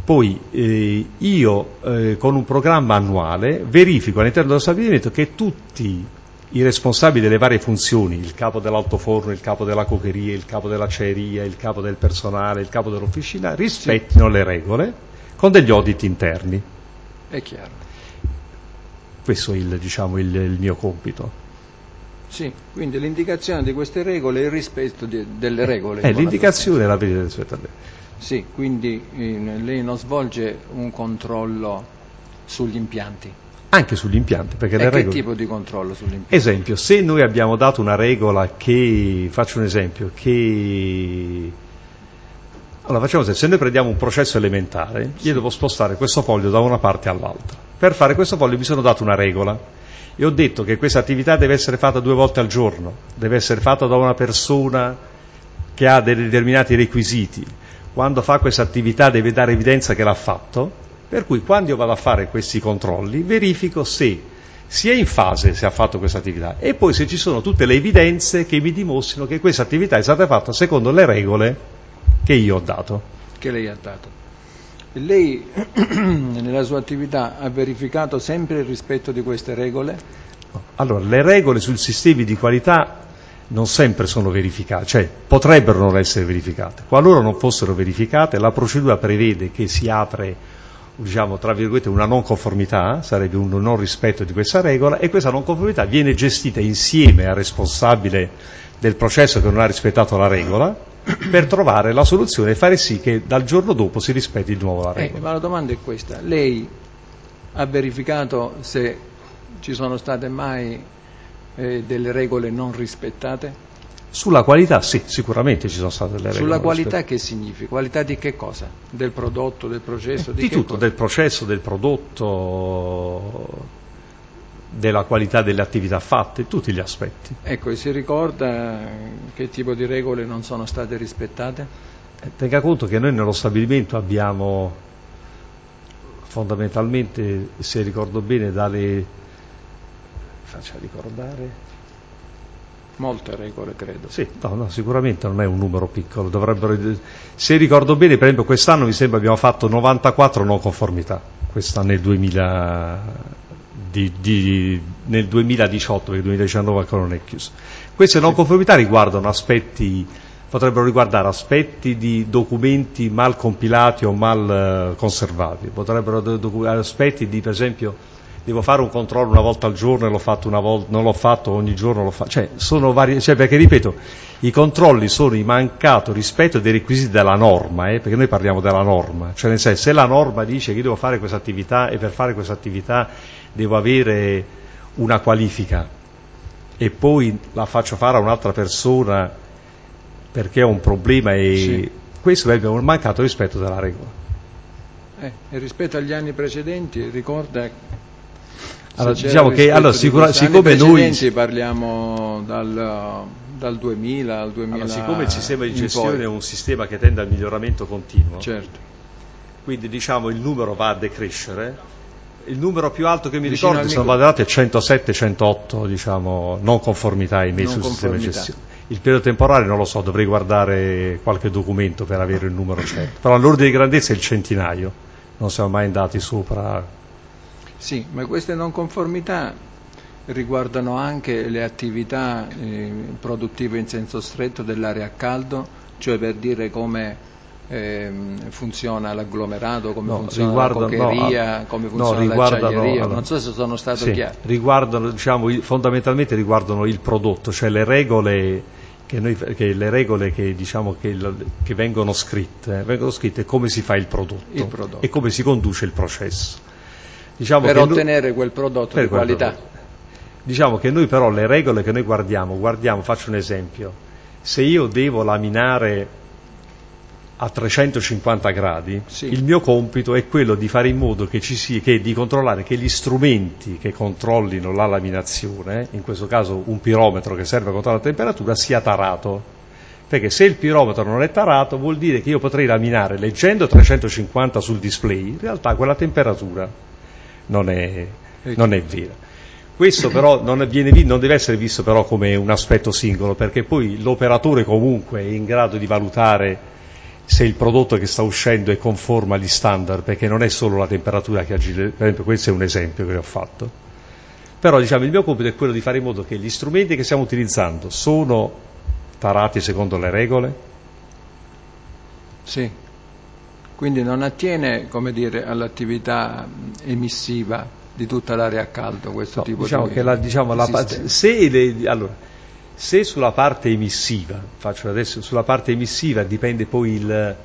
con un programma annuale verifico all'interno dello stabilimento che tutti i responsabili delle varie funzioni, il capo dell'altoforno, il capo della cokeria, il capo dell'acciaieria, il capo del personale, il capo dell'officina, rispettino le regole con degli audit interni.
È chiaro.
Questo è il mio compito.
Sì, quindi l'indicazione di queste regole e il rispetto delle regole.
L'indicazione e la verifica rispetto alle regole.
Sì, quindi lei non svolge un controllo sugli impianti?
Anche sugli impianti, perché le regole...
Che tipo di controllo sugli impianti?
Esempio, se noi abbiamo dato una regola che, faccio un esempio, che... Allora facciamo esempio, se noi prendiamo un processo elementare, io devo spostare questo foglio da una parte all'altra. Per fare questo foglio mi sono dato una regola e ho detto che questa attività deve essere fatta 2 volte al giorno, deve essere fatta da una persona che ha dei determinati requisiti. Quando fa questa attività deve dare evidenza che l'ha fatto, per cui quando io vado a fare questi controlli verifico se si è in fase, se ha fatto questa attività, e poi se ci sono tutte le evidenze che mi dimostrino che questa attività è stata fatta secondo le regole che io ho dato.
Che lei ha dato. E lei nella sua attività ha verificato sempre il rispetto di queste regole?
Allora, le regole sul sistemi di qualità non sempre sono verificate, cioè potrebbero non essere verificate. Qualora non fossero verificate, la procedura prevede che si apre, diciamo, tra virgolette, una non conformità, sarebbe un non rispetto di questa regola, e questa non conformità viene gestita insieme al responsabile del processo che non ha rispettato la regola, per trovare la soluzione e fare sì che dal giorno dopo si rispetti di nuovo la regola.
Ma la domanda è questa: lei ha verificato se ci sono state mai delle regole non rispettate?
Sulla qualità sì, sicuramente ci sono state delle regole.
Sulla qualità che significa? Qualità di che cosa? Del prodotto, del processo?
Di tutto, del processo, del prodotto, della qualità delle attività fatte, tutti gli aspetti.
Ecco, e si ricorda che tipo di regole non sono state rispettate?
Tenga conto che noi nello stabilimento abbiamo fondamentalmente, se ricordo bene, faccia ricordare,
molte regole, credo.
Sì, no, sicuramente non è un numero piccolo. Se ricordo bene, per esempio, quest'anno mi sembra abbiamo fatto 94 non conformità, quest'anno nel 2018, perché il 2019 ancora non è chiuso. Queste non conformità potrebbero riguardare aspetti di documenti mal compilati o mal conservati, potrebbero aspetti di, per esempio, devo fare un controllo una volta al giorno e l'ho fatto una volta, non l'ho fatto ogni giorno, lo faccio. Cioè, sono vari, perché ripeto, i controlli sono il mancato rispetto dei requisiti della norma, perché noi parliamo della norma, cioè nel senso, se la norma dice che io devo fare questa attività e per fare questa attività devo avere una qualifica e poi la faccio fare a un'altra persona perché ho un problema e questo è un mancato rispetto della regola.
E rispetto agli anni precedenti, ricorda?
Allora, diciamo che siccome noi
parliamo dal 2000 al 2000,
siccome il sistema di gestione è un sistema che tende al miglioramento continuo,
certo,
quindi diciamo il numero va a decrescere. Il numero più alto che mi ricordo sono validate 107-108, diciamo, non conformità emesse sul sistema di gestione. Il periodo temporale non lo so, dovrei guardare qualche documento per avere il numero certo. Però l'ordine di grandezza è il centinaio, non siamo mai andati sopra.
Sì, ma queste non conformità riguardano anche le attività produttive in senso stretto dell'area a caldo, cioè per dire come funziona l'agglomerato, come funziona la cocheria, come funziona l'acciaieria, non so se sono stato chiaro.
Riguardano, diciamo, fondamentalmente riguardano il prodotto, cioè le regole che vengono scritte come si fa il prodotto e come si conduce il processo. Diciamo
per
che
ottenere quel prodotto di qualità.
Diciamo che noi però le regole che noi guardiamo, faccio un esempio, se io devo laminare a 350 gradi, il mio compito è quello di fare in modo che di controllare che gli strumenti che controllino la laminazione, in questo caso un pirometro che serve a controllare la temperatura, sia tarato. Perché se il pirometro non è tarato vuol dire che io potrei laminare leggendo 350 sul display, in realtà quella temperatura non è vera. Questo però non deve essere visto però come un aspetto singolo, perché poi l'operatore comunque è in grado di valutare se il prodotto che sta uscendo è conforme agli standard, perché non è solo la temperatura che agire, per esempio questo è un esempio che ho fatto. Però diciamo il mio compito è quello di fare in modo che gli strumenti che stiamo utilizzando sono tarati secondo le regole?
Sì, quindi non attiene, come dire, all'attività emissiva di tutta l'area a caldo questo tipo
diciamo
di
se sulla parte emissiva, sulla parte emissiva dipende poi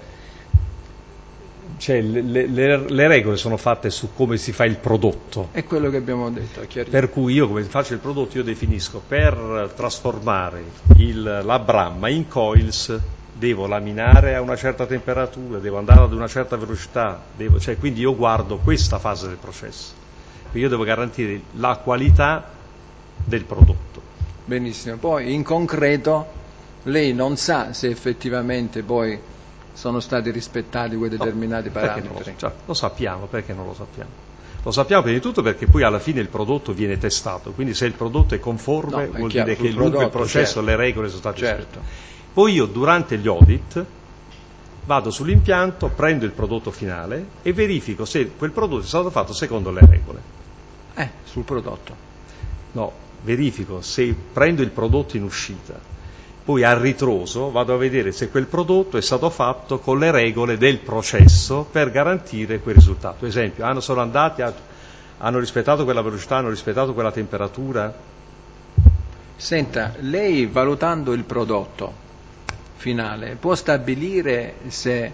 le regole sono fatte su come si fa il prodotto.
È quello che abbiamo detto, è chiarissimo.
Per cui io come faccio il prodotto, io definisco per trasformare la bramma in coils, devo laminare a una certa temperatura, devo andare ad una certa velocità, quindi io guardo questa fase del processo. Io devo garantire la qualità del prodotto.
Benissimo, poi in concreto lei non sa se effettivamente poi sono stati rispettati quei determinati parametri.
Lo sappiamo, perché non lo sappiamo? Lo sappiamo prima di tutto perché poi alla fine il prodotto viene testato, quindi se il prodotto è conforme vuol dire che il processo, le regole sono state rispettate. Poi io durante gli audit vado sull'impianto, prendo il prodotto finale e verifico se quel prodotto è stato fatto secondo le regole.
Sul prodotto?
No, verifico se prendo il prodotto in uscita, poi a ritroso vado a vedere se quel prodotto è stato fatto con le regole del processo per garantire quel risultato. Esempio, hanno rispettato quella velocità, hanno rispettato quella temperatura?
Senta, lei valutando il prodotto finale può stabilire se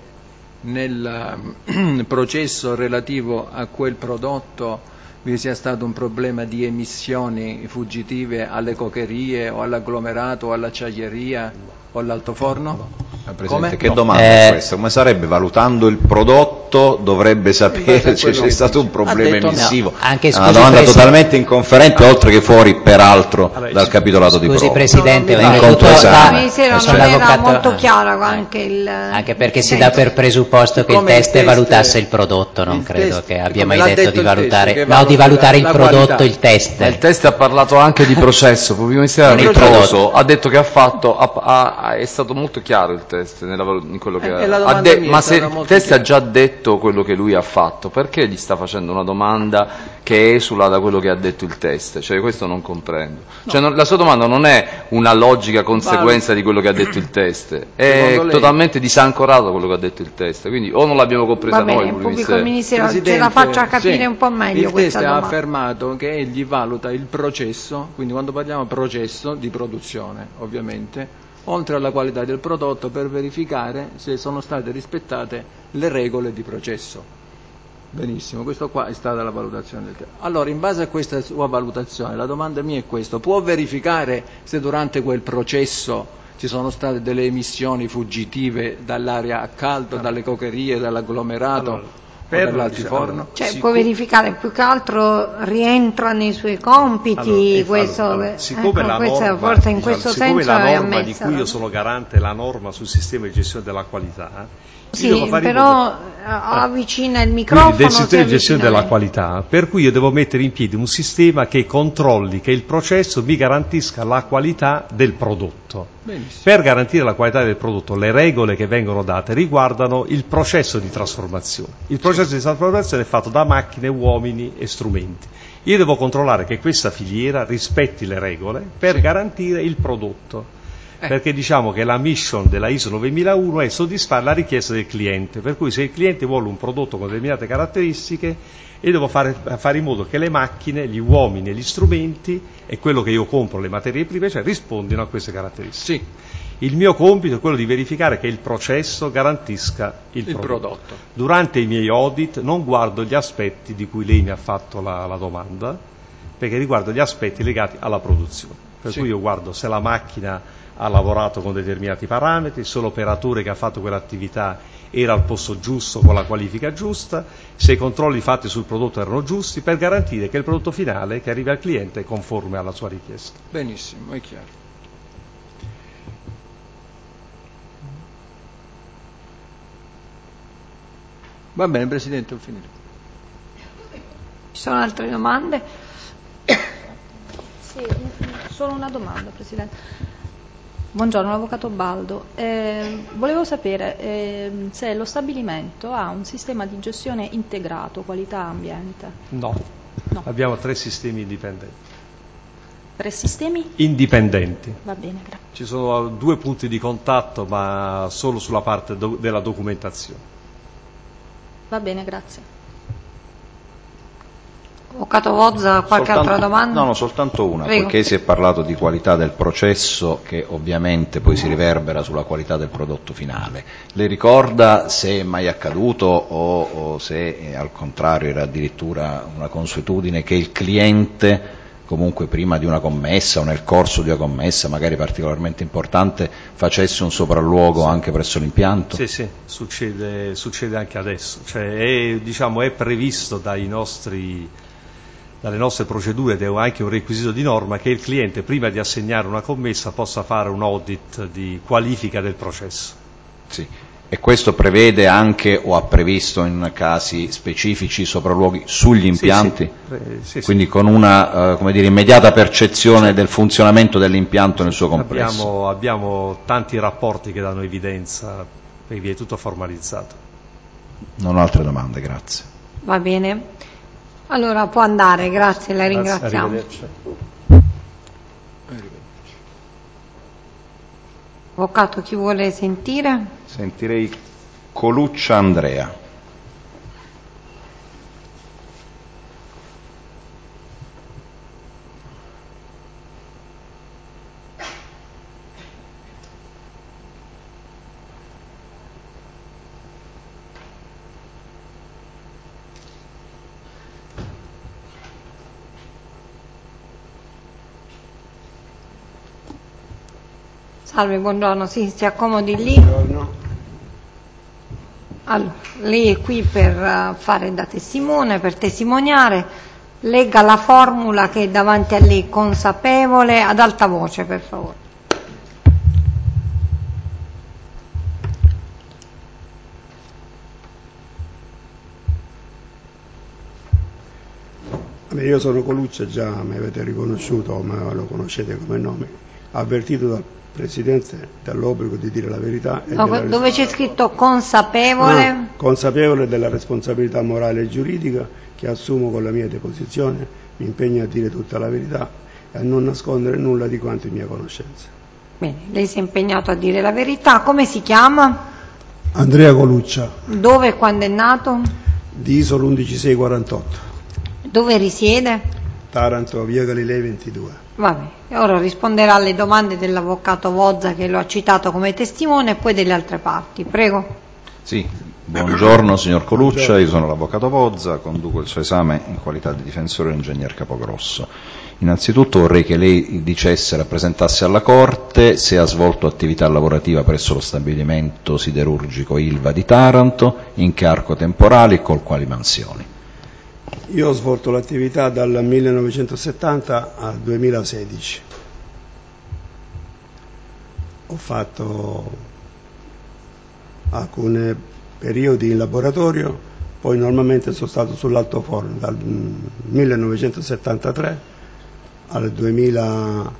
nel processo relativo a quel prodotto vi sia stato un problema di emissioni fuggitive alle cocherie o all'agglomerato o all'acciaieria o all'altoforno?
Presidente, che domanda è questa? Come sarebbe valutando il prodotto dovrebbe sapere se c'è stato un problema emissivo? È una domanda totalmente inconferente, oltre che fuori peraltro dal capitolato di prova.
Scusi Presidente,
era molto chiaro
anche perché si dà per presupposto che il test valutasse il prodotto, non credo che abbia mai detto di valutare, di valutare il prodotto, il test.
Il test ha parlato anche di processo, proprio il Ministero ha detto che è stato molto chiaro il test in quello che ma se il test ha già detto quello che lui ha fatto, perché gli sta facendo una domanda che esula da quello che ha detto il test? Cioè questo non comprendo. La sua domanda non è una logica conseguenza di quello che ha detto il test, è totalmente disancorato da quello che ha detto il test, quindi o non l'abbiamo compresa noi,
il pubblico ministero ce la faccia capire un po' meglio questa domanda.
Il test ha affermato che egli valuta il processo, quindi quando parliamo processo di produzione ovviamente, oltre alla qualità del prodotto, per verificare se sono state rispettate le regole di processo. Benissimo, questo qua è stata la valutazione del test. Allora, in base a questa sua valutazione, la domanda mia è questa: può verificare se durante quel processo ci sono state delle emissioni fuggitive dall'area a caldo, dalle cocherie, dall'agglomerato per l'altiforno.
Cioè, può verificare, più che altro rientra nei suoi compiti,
siccome la norma,
forse in questo senso
la
è
norma di
ammessa,
cui io sono garante, la norma sul sistema di gestione della qualità,
sì, però avvicina il microfono.
Quindi del sistema di gestione della qualità, per cui io devo mettere in piedi un sistema che controlli che il processo mi garantisca la qualità del prodotto.
Benissimo.
Per garantire la qualità del prodotto, le regole che vengono date riguardano il processo di trasformazione. Il processo di trasformazione è fatto da macchine, uomini e strumenti. Io devo controllare che questa filiera rispetti le regole per garantire il prodotto. Perché diciamo che la mission della ISO 9001 è soddisfare la richiesta del cliente, per cui se il cliente vuole un prodotto con determinate caratteristiche, io devo fare in modo che le macchine, gli uomini e gli strumenti e quello che io compro, le materie prime, cioè rispondino a queste caratteristiche.
Sì.
Il mio compito è quello di verificare che il processo garantisca il prodotto. Durante i miei audit non guardo gli aspetti di cui lei mi ha fatto la domanda, perché riguardo gli aspetti legati alla produzione. Per cui io guardo se la macchina ha lavorato con determinati parametri, se l'operatore che ha fatto quell'attività era al posto giusto con la qualifica giusta, se i controlli fatti sul prodotto erano giusti, per garantire che il prodotto finale che arriva al cliente è conforme alla sua richiesta.
Benissimo, è chiaro. Va bene, Presidente, ho finito.
Ci sono altre domande?
Sì, solo una domanda, Presidente. Buongiorno, l'avvocato Baldo. Volevo sapere se lo stabilimento ha un sistema di gestione integrato, qualità ambiente.
No. Abbiamo 3 sistemi indipendenti.
3 sistemi?
Indipendenti.
Va bene, grazie.
Ci sono 2 punti di contatto, ma solo sulla parte della documentazione.
Va bene, grazie.
Avvocato Vozza, qualche altra domanda?
No, soltanto una,
Prego.
poiché si è parlato di qualità del processo che ovviamente poi si riverbera sulla qualità del prodotto finale. Le ricorda se è mai accaduto o se al contrario era addirittura una consuetudine che il cliente, comunque prima di una commessa o nel corso di una commessa magari particolarmente importante, facesse un sopralluogo anche presso l'impianto?
Sì, succede anche adesso. Cioè è previsto dalle nostre procedure ed è anche un requisito di norma che il cliente prima di assegnare una commessa possa fare un audit di qualifica del processo.
Sì. E questo prevede anche o ha previsto in casi specifici sopralluoghi sugli impianti?
Sì.
Quindi con una immediata percezione del funzionamento dell'impianto nel suo complesso?
Abbiamo tanti rapporti che danno evidenza, perché è tutto formalizzato.
Non ho altre domande, grazie.
Va bene. Allora può andare, grazie, la ringraziamo.
Arrivederci.
Avvocato, chi vuole sentire?
Sentirei Coluccia Andrea.
Salve, buongiorno, sì, si accomodi lì.
Buongiorno.
Allora, lei è qui per fare da testimone, per testimoniare. Legga la formula che è davanti a lei, consapevole, ad alta voce, per favore.
Io sono Coluccia, già mi avete riconosciuto, ma lo conoscete come nome, avvertito dal Presidente dall'obbligo di dire la verità. E
Dove c'è scritto consapevole?
Consapevole della responsabilità morale e giuridica che assumo con la mia deposizione, mi impegno a dire tutta la verità e a non nascondere nulla di quanto in mia conoscenza.
Bene, lei si è impegnato a dire la verità. Come si chiama?
Andrea Coluccia.
Dove e quando è nato?
Di Isola 11648.
Dove risiede?
Taranto, via Galilei 22.
Vabbè, e ora risponderà alle domande dell'avvocato Vozza che lo ha citato come testimone e poi delle altre parti. Prego.
Sì, buongiorno signor Coluccia, io sono l'avvocato Vozza, conduco il suo esame in qualità di difensore e ingegner Capogrosso. Innanzitutto vorrei che lei dicesse, rappresentasse alla Corte se ha svolto attività lavorativa presso lo stabilimento siderurgico Ilva di Taranto, in che arco temporale e con quali mansioni.
Io ho svolto l'attività dal 1970 al 2016. Ho fatto alcuni periodi in laboratorio, poi normalmente sono stato sull'altoforno dal 1973 al 2001,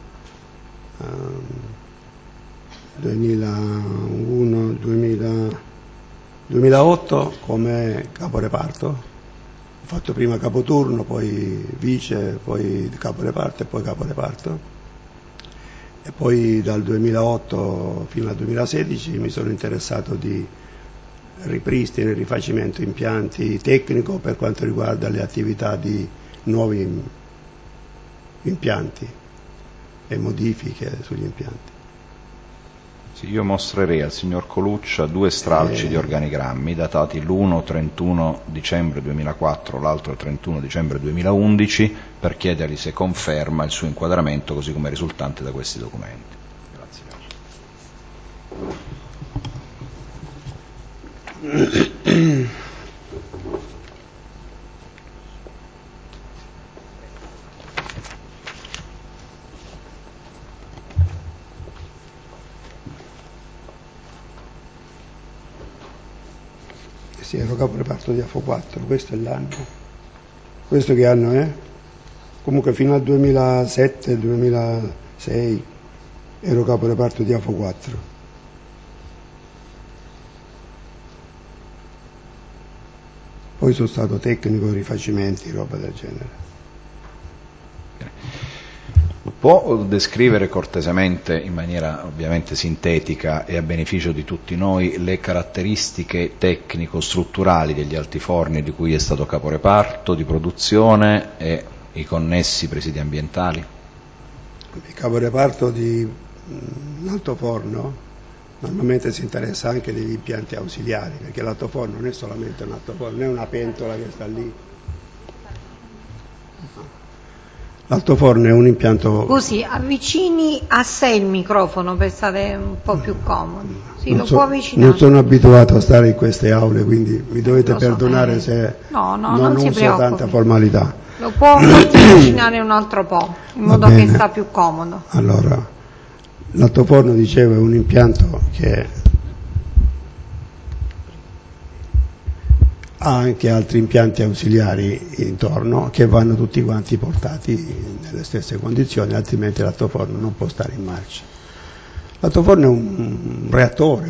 2008 come caporeparto. Ho fatto prima capoturno, poi vice, poi caporeparto e poi caporeparto. E poi dal 2008 fino al 2016 mi sono interessato di ripristino e rifacimento impianti tecnico per quanto riguarda le attività di nuovi impianti e modifiche sugli impianti.
Sì, io mostrerei al signor Coluccia due stralci di organigrammi datati l'uno 31 dicembre 2004, l'altro 31 dicembre 2011 per chiedergli se conferma il suo inquadramento così come risultante da questi documenti. Grazie.
Sì, ero caporeparto di AFO 4, questo è l'anno. Questo che anno è? Comunque fino al 2007-2006 ero caporeparto di AFO 4. Poi sono stato tecnico di rifacimenti, roba del genere.
Può descrivere cortesemente, in maniera ovviamente sintetica e a beneficio di tutti noi, le caratteristiche tecnico-strutturali degli altiforni di cui è stato caporeparto, di produzione e i connessi presidi ambientali?
Il caporeparto di l'altoforno normalmente si interessa anche degli impianti ausiliari, perché l'altoforno non è solamente un altoforno, non è una pentola che sta lì. L'altoforno è un impianto...
Così, avvicini a sé il microfono per stare un po' più comodi. Sì, lo può avvicinare.
Non sono abituato a stare in queste aule, quindi mi dovete perdonare se non uso tanta formalità.
Lo può avvicinare un altro po', in modo che sta più comodo.
Allora, l'altoforno, dicevo, è un impianto che ha anche altri impianti ausiliari intorno che vanno tutti quanti portati nelle stesse condizioni, altrimenti l'altoforno non può stare in marcia. L'altoforno è un reattore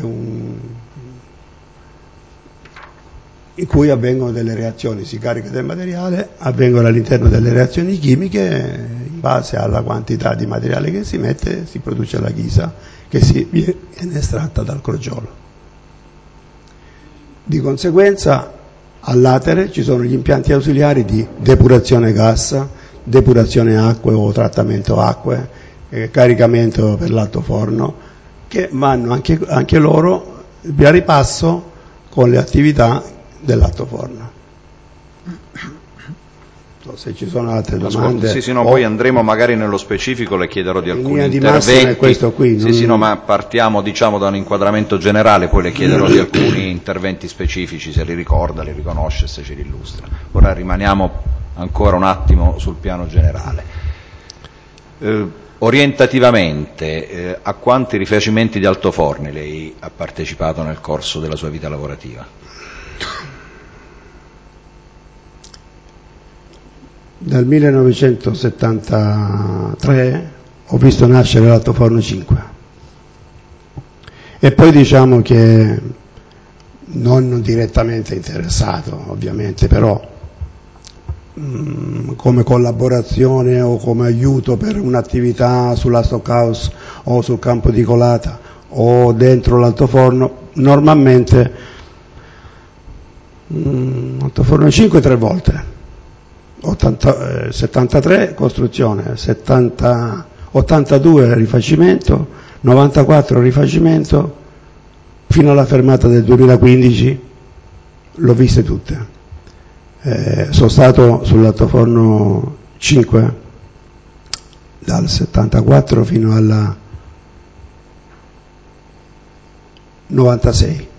in cui avvengono delle reazioni, si carica del materiale, avvengono all'interno delle reazioni chimiche, in base alla quantità di materiale che si mette si produce la ghisa che viene estratta dal crogiolo. Di conseguenza all'atere ci sono gli impianti ausiliari di depurazione gas, depurazione acque o trattamento acque, caricamento per l'altoforno, che vanno anche loro a ripasso con le attività dell'altoforno. Se ci sono altre domande.
Sì, no, poi andremo magari nello specifico, le chiederò di alcuni interventi.
È questo qui,
sì, no, ma partiamo diciamo da un inquadramento generale, poi le chiederò di alcuni interventi specifici, se li ricorda, li riconosce, se ce li illustra. Ora rimaniamo ancora un attimo sul piano generale. Orientativamente, a quanti rifacimenti di altoforni lei ha partecipato nel corso della sua vita lavorativa?
Dal 1973 ho visto nascere l'altoforno 5 e poi diciamo che non direttamente interessato ovviamente, però come collaborazione o come aiuto per un'attività sulla stockhouse o sul campo di colata o dentro l'altoforno, normalmente altoforno 5 3 volte. 73 costruzione, 82 rifacimento, 94 rifacimento, fino alla fermata del 2015 l'ho viste tutte. Sono stato sull'altoforno 5 dal 74 fino al 96,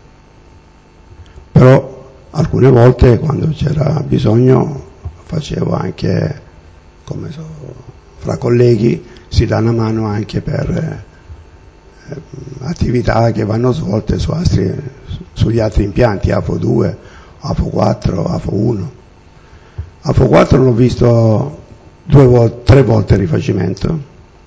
però alcune volte quando c'era bisogno facevo anche, fra colleghi si dà una mano anche per attività che vanno svolte sugli altri impianti, AFO 2, AFO 4, AFO 1. AFO 4 l'ho visto 3 volte il rifacimento,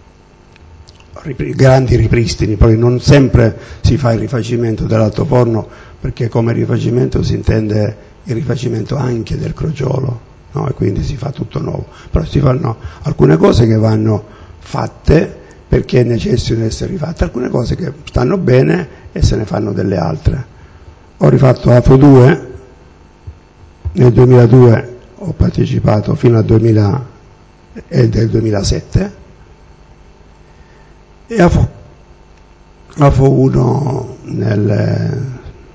grandi ripristini, poi non sempre si fa il rifacimento dell'altoforno, perché come rifacimento si intende il rifacimento anche del crogiolo, no? E quindi si fa tutto nuovo, però si fanno alcune cose che vanno fatte perché necessitano di essere rifatte, alcune cose che stanno bene e se ne fanno delle altre. Ho rifatto AFO 2, nel 2002 ho partecipato fino al 2000 e del 2007, e AFO 1 nel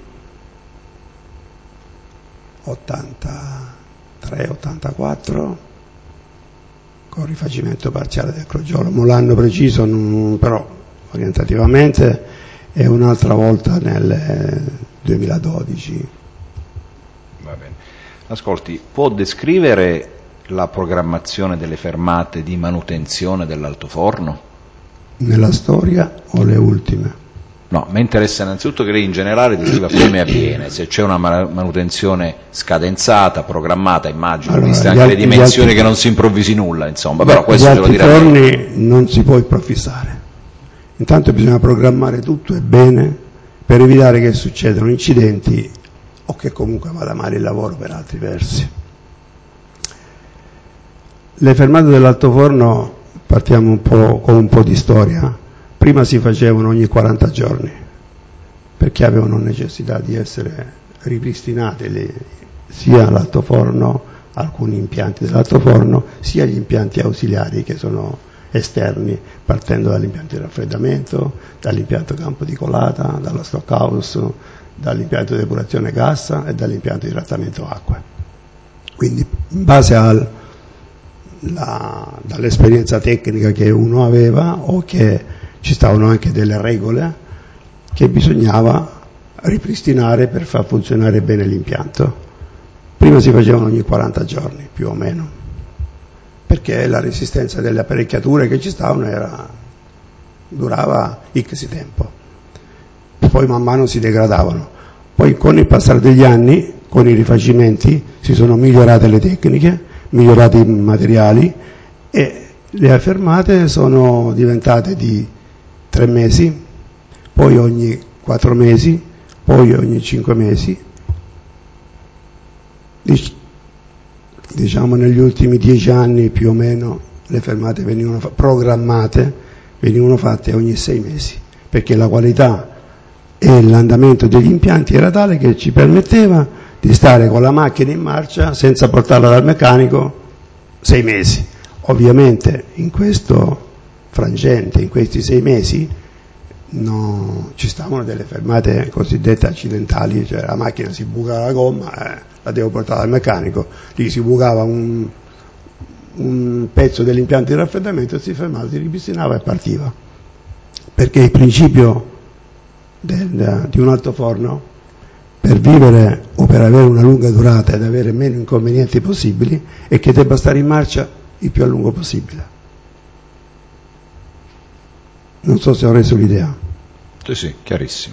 83-84 con rifacimento parziale del crogiolo, ma l'anno preciso però orientativamente, e un'altra volta nel 2012.
Va bene. Ascolti, può descrivere la programmazione delle fermate di manutenzione dell'altoforno?
Nella storia o le ultime?
No, mi interessa innanzitutto che lei in generale descriva come avviene, se c'è una manutenzione scadenzata, programmata, immagino,
allora,
viste anche le dimensioni che non si improvvisi nulla, insomma, però questo ce lo dirà lei.
Gli altoforni non si può improvvisare, intanto bisogna programmare tutto e bene per evitare che succedano incidenti o che comunque vada male il lavoro per altri versi. Le fermate dell'altoforno, partiamo con un po' di storia. Prima si facevano ogni 40 giorni, perché avevano necessità di essere ripristinate sia l'altoforno, alcuni impianti dell'altoforno, sia gli impianti ausiliari che sono esterni, partendo dall'impianto di raffreddamento, dall'impianto campo di colata, dallo stockhouse, dall'impianto di depurazione gas e dall'impianto di trattamento acque. Quindi in base dall'esperienza tecnica che uno aveva, o che ci stavano anche delle regole che bisognava ripristinare per far funzionare bene l'impianto. Prima si facevano ogni 40 giorni, più o meno, perché la resistenza delle apparecchiature che ci stavano durava X tempo, poi man mano si degradavano. Poi con il passare degli anni, con i rifacimenti, si sono migliorate le tecniche, migliorati i materiali, e le fermate sono diventate di 3 mesi, poi ogni 4 mesi, poi ogni 5 mesi. Diciamo negli ultimi 10 anni più o meno le fermate venivano programmate, venivano fatte ogni 6 mesi, perché la qualità e l'andamento degli impianti era tale che ci permetteva di stare con la macchina in marcia senza portarla dal meccanico 6 mesi. Ovviamente in questo frangente, in questi 6 mesi, ci stavano delle fermate cosiddette accidentali, cioè la macchina si bucava la gomma, la devo portare dal meccanico, lì si bucava un pezzo dell'impianto di raffreddamento, si fermava, si ripristinava e partiva, perché il principio di un altoforno, per vivere o per avere una lunga durata ed avere meno inconvenienti possibili, è che debba stare in marcia il più a lungo possibile. Non so se ho reso l'idea.
Sì, chiarissimo.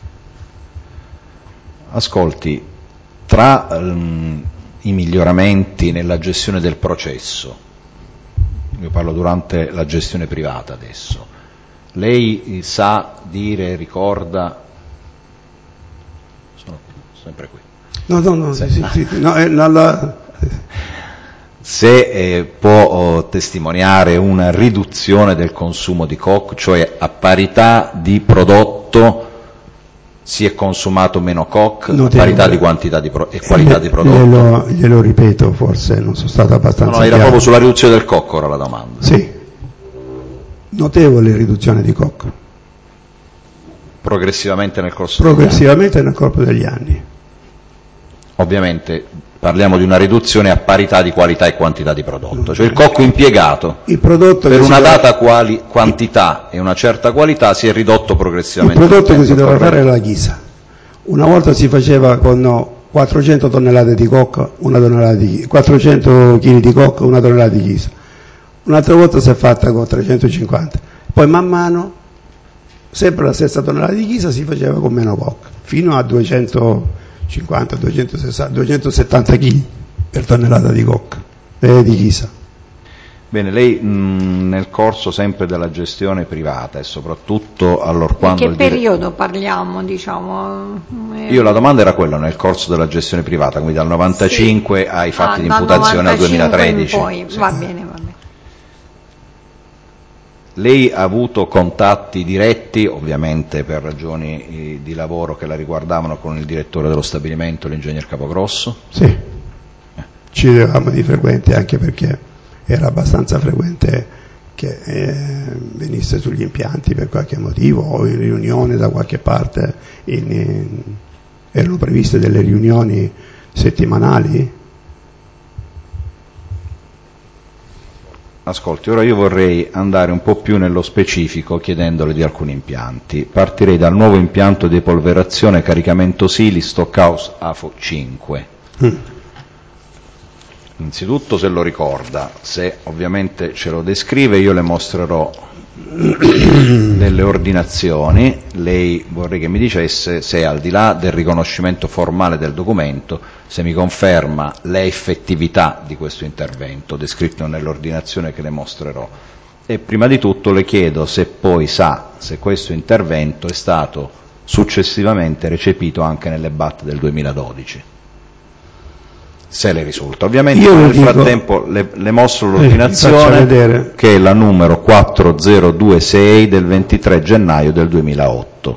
Ascolti, tra i miglioramenti nella gestione del processo, io parlo durante la gestione privata adesso, lei sa dire, ricorda, sono sempre qui.
No, sì.
Se può testimoniare una riduzione del consumo di coke, cioè a parità di prodotto si è consumato meno coke, a parità di quantità e qualità di prodotto.
Glielo ripeto, forse non sono stato abbastanza
No, era
chiaro.
proprio sulla riduzione del coke ora la domanda.
Sì, notevole riduzione di coke.
Progressivamente nel corso
degli anni.
ovviamente parliamo di una riduzione a parità di qualità e quantità di prodotto, cioè il cocco impiegato per una data quantità e una certa qualità si è ridotto progressivamente.
Il prodotto che si doveva fare era la ghisa. Una volta si faceva con 400 tonnellate di cocco, 400 kg di cocco, 1 tonnellata di ghisa. Un'altra volta si è fatta con 350. Poi man mano, sempre la stessa tonnellata di ghisa si faceva con meno cocco, fino a 250, 260, 270 kg per tonnellata di cocco, di ghisa.
Bene, lei nel corso sempre della gestione privata e soprattutto allorquando...
Di che periodo parliamo, diciamo?
Io la domanda era quella, nel corso della gestione privata, quindi dal 95 ai fatti di imputazione al 2013.
In poi. Sì. Va bene.
Lei ha avuto contatti diretti, ovviamente per ragioni di lavoro che la riguardavano, con il direttore dello stabilimento, l'ingegner Capogrosso?
Sì, ci vedevamo di frequente, anche perché era abbastanza frequente che venisse sugli impianti per qualche motivo o in riunione da qualche parte. Erano previste delle riunioni settimanali.
Ascolti, ora io vorrei andare un po' più nello specifico chiedendole di alcuni impianti. Partirei dal nuovo impianto di depolverazione caricamento Sili Stockhouse AFO 5. Innanzitutto se lo ricorda, se ovviamente ce lo descrive io le mostrerò delle ordinazioni, lei vorrei che mi dicesse se al di là del riconoscimento formale del documento, se mi conferma l'effettività di questo intervento descritto nell'ordinazione che le mostrerò, e prima di tutto le chiedo se poi sa se questo intervento è stato successivamente recepito anche nelle BAT del 2012. Se le risulta. Ovviamente io nel frattempo le mostro l'ordinazione che è la numero 4026 del 23 gennaio del 2008.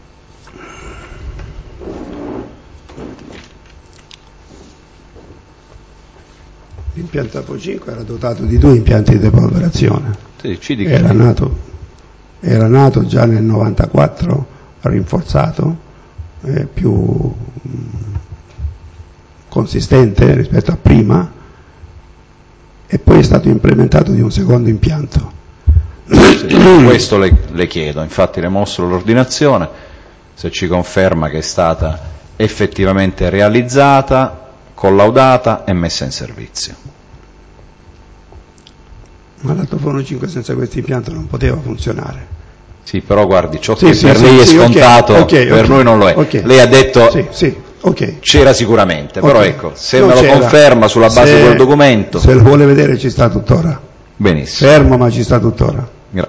L'impianto AFO 5 era dotato di 2 impianti di depolverazione.
Sì, ci dica.
Era nato già nel 94, rinforzato, più consistente rispetto a prima, e poi è stato implementato di un secondo impianto.
Questo le chiedo, infatti le mostro l'ordinazione, se ci conferma che è stata effettivamente realizzata, collaudata e messa in servizio.
Ma l'altoforno 5 senza questo impianto non poteva funzionare.
Sì, però guardi, ciò che per lei è scontato, per noi non lo è. Lei ha detto c'era sicuramente, però ecco, se me lo conferma sulla base di quel documento...
Se lo vuole vedere ci sta tuttora.
Benissimo.
Fermo, ma ci sta tuttora.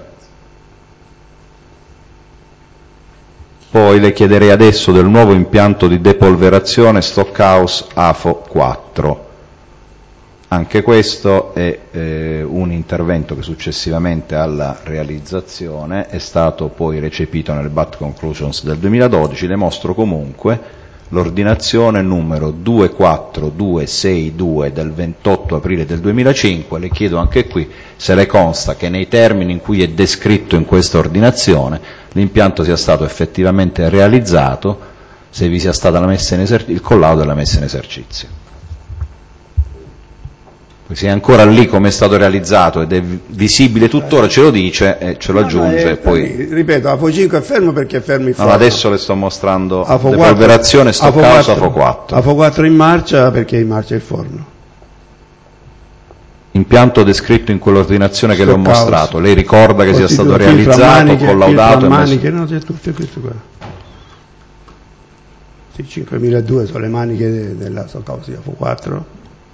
Poi le chiederei adesso del nuovo impianto di depolverazione Stockhouse AFO 4. Anche questo è un intervento che successivamente alla realizzazione è stato poi recepito nelle BAT Conclusions del 2012. Le mostro comunque l'ordinazione numero 24262 del 28 aprile del 2005, le chiedo anche qui se le consta che nei termini in cui è descritto in questa ordinazione l'impianto sia stato effettivamente realizzato, se vi sia stata la messa in il collaudo e la messa in esercizio. Se è ancora lì come è stato realizzato ed è visibile tuttora, ce lo dice e ce lo aggiunge. E poi...
Ripeto, AFO 5 è fermo perché è fermo il forno.
Adesso le sto mostrando depolverazione Stockhouse AFO 4.
AFO 4 in marcia perché è in marcia il forno.
Impianto descritto in quell'ordinazione che le ho mostrato. Lei ricorda che sia stato realizzato, collaudato e messo...
No, c'è tutto questo qua. Sì, 5002 sono le maniche della Stockhouse di AFO 4.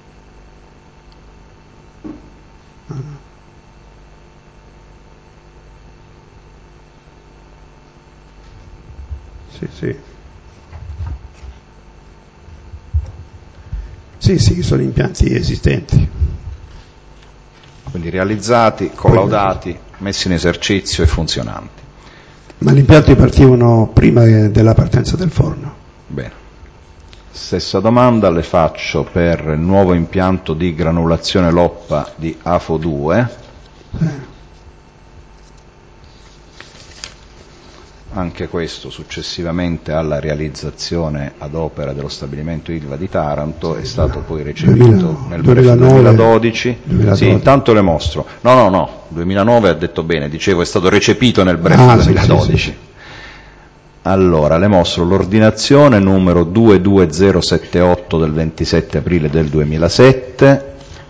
Sì, sono impianti esistenti.
Quindi realizzati, collaudati, messi in esercizio e funzionanti.
Ma gli impianti partivano prima della partenza del forno.
Bene. Stessa domanda le faccio per il nuovo impianto di granulazione loppa di AFO 2. anche questo successivamente alla realizzazione ad opera dello stabilimento Ilva di Taranto, è stato poi recepito nel BREF 2012. Sì, intanto le mostro. No, 2009 ha detto bene, dicevo è stato recepito nel BREF 2012. Sì. Allora, le mostro l'ordinazione numero 22078 del 27 aprile del 2007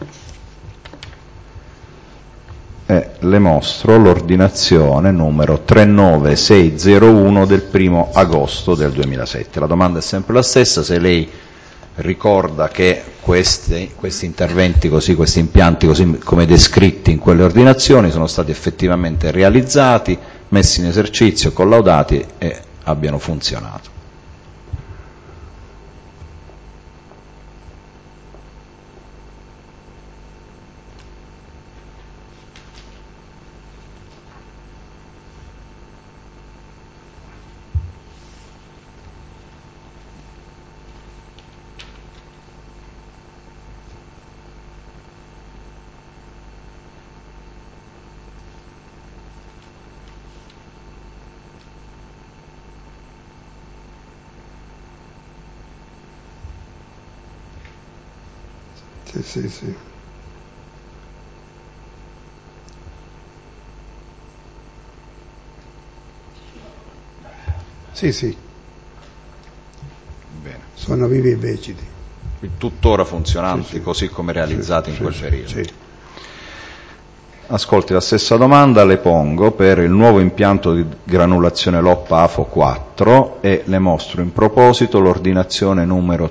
e le mostro l'ordinazione numero 39601 del 1 agosto del 2007. La domanda è sempre la stessa, se lei ricorda che questi interventi così, questi impianti così come descritti in quelle ordinazioni sono stati effettivamente realizzati, messi in esercizio, collaudati e abbiano funzionato.
Sì. Sì.
Bene.
Sono vivi e vegeti.
Tuttora funzionanti, così come realizzati in quel periodo. Sì. Ascolti, la stessa domanda le pongo per il nuovo impianto di granulazione Loppa AFO 4 e le mostro in proposito l'ordinazione numero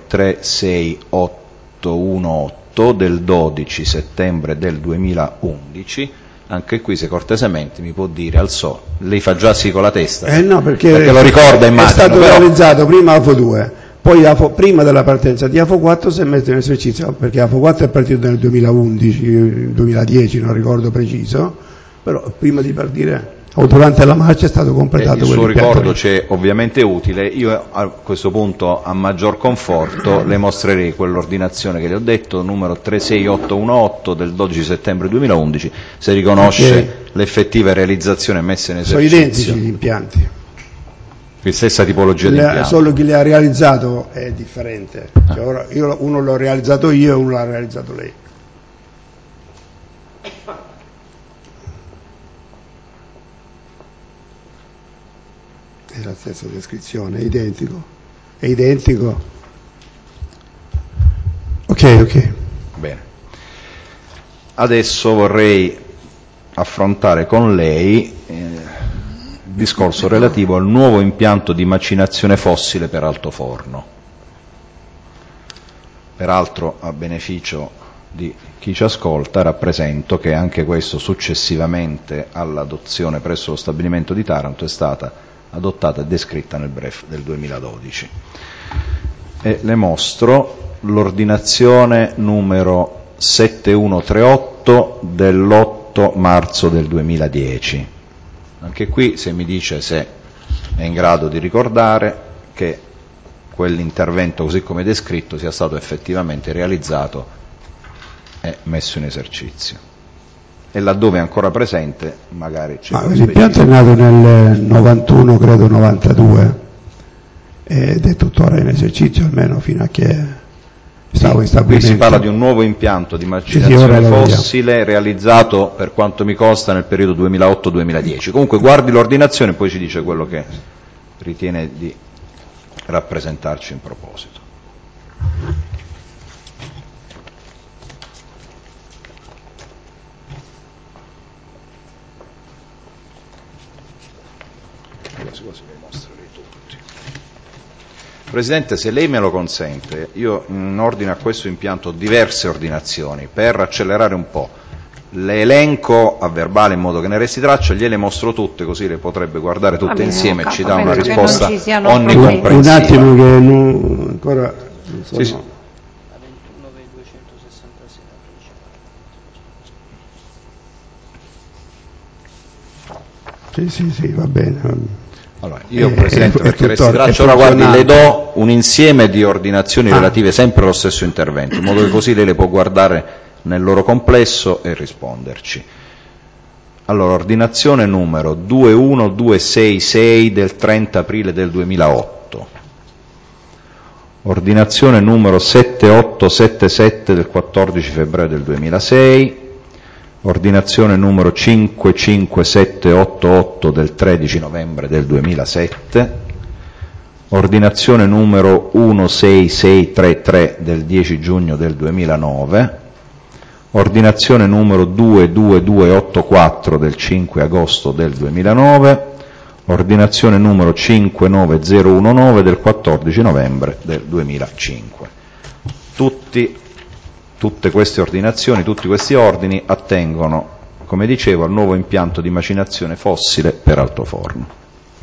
36818 del 12 settembre del 2011. Anche qui, se cortesemente mi può dire lei fa già sì con la testa?
No, perché
lo ricorda, immagino.
È stato realizzato prima AFO 2, poi prima della partenza di AFO 4 si è messo in esercizio, perché AFO 4 è partito nel 2011, 2010, non ricordo preciso, però prima di partire o durante la marcia è stato completato.
Il suo ricordo c'è ovviamente utile. Io a questo punto, a maggior conforto, le mostrerei quell'ordinazione che le ho detto, numero 36818 del 12 settembre 2011, se riconosce l'effettiva realizzazione e messa in esercizio.
Sono identici gli impianti.
La stessa tipologia di impianto.
Solo chi li ha realizzato è differente. Cioè, uno l'ho realizzato io e uno l'ha realizzato lei. È la stessa descrizione, è identico. Ok.
Bene. Adesso vorrei affrontare con lei il discorso relativo al nuovo impianto di macinazione fossile per altoforno. Peraltro, a beneficio di chi ci ascolta, rappresento che anche questo, successivamente all'adozione presso lo stabilimento di Taranto, è stata adottata e descritta nel BREF del 2012. E le mostro l'ordinazione numero 7138 dell'8 marzo del 2010. Anche qui, se mi dice se è in grado di ricordare che quell'intervento, così come descritto, sia stato effettivamente realizzato e messo in esercizio. E laddove è ancora presente, magari c'è.
L'impianto è nato nel 91, credo 92, ed è tuttora in esercizio, almeno fino a che stavo in stabilimento.
Qui si parla di un nuovo impianto di macinazione fossile realizzato, per quanto mi costa, nel periodo 2008-2010. Comunque guardi l'ordinazione e poi ci dice quello che ritiene di rappresentarci in proposito. Così li mostrerei tutti. Presidente, se lei me lo consente, io in ordine a questo impianto ho diverse ordinazioni. Per accelerare un po', le elenco a verbale in modo che ne resti traccia, gliele mostro tutte, così le potrebbe guardare tutte insieme e ci dà una risposta onnicomprensiva.
Un attimo che ancora non sono...
Sì.
Sì, va bene.
Allora, io Presidente, perché resti traccia, ora guardi, le do un insieme di ordinazioni relative sempre allo stesso intervento, in modo che così lei le può guardare nel loro complesso e risponderci. Allora, ordinazione numero 21266 del 30 aprile del 2008, ordinazione numero 7877 del 14 febbraio del 2006, ordinazione numero 55788 del 13 novembre del 2007, ordinazione numero 16633 del 10 giugno del 2009, ordinazione numero 22284 del 5 agosto del 2009, ordinazione numero 59019 del 14 novembre del 2005. Tutte queste ordinazioni, tutti questi ordini attengono, come dicevo, al nuovo impianto di macinazione fossile per altoforno.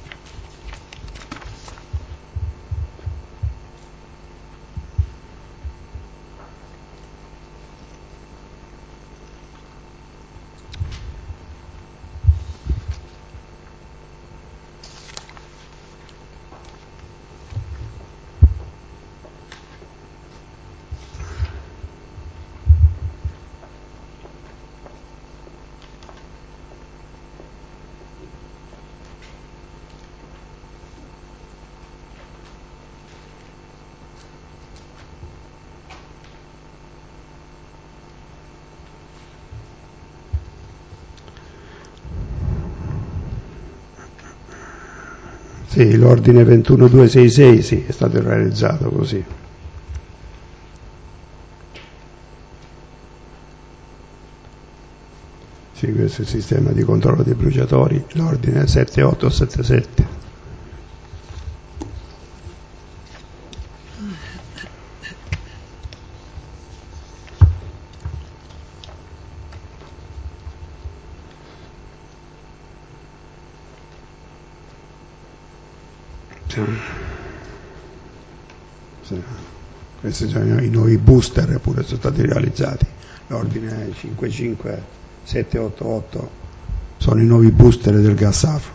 Sì, l'ordine 21266 sì, è stato realizzato così. Sì, questo è il sistema di controllo dei bruciatori, l'ordine 7877. Sì. Questi sono i nuovi booster, pure sono stati realizzati. L'ordine 55788 sono i nuovi booster del gas afro.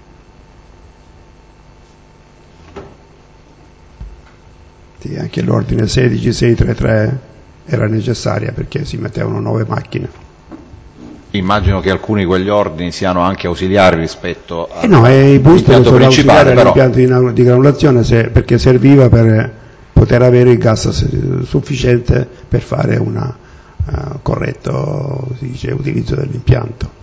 Sì, anche l'ordine 16633 era necessaria perché si mettevano 9 macchine.
Immagino che alcuni di quegli ordini siano anche ausiliari rispetto
i booster sono
principale,
ausiliari all'impianto di granulazione perché serviva per poter avere il gas sufficiente per fare un corretto utilizzo dell'impianto.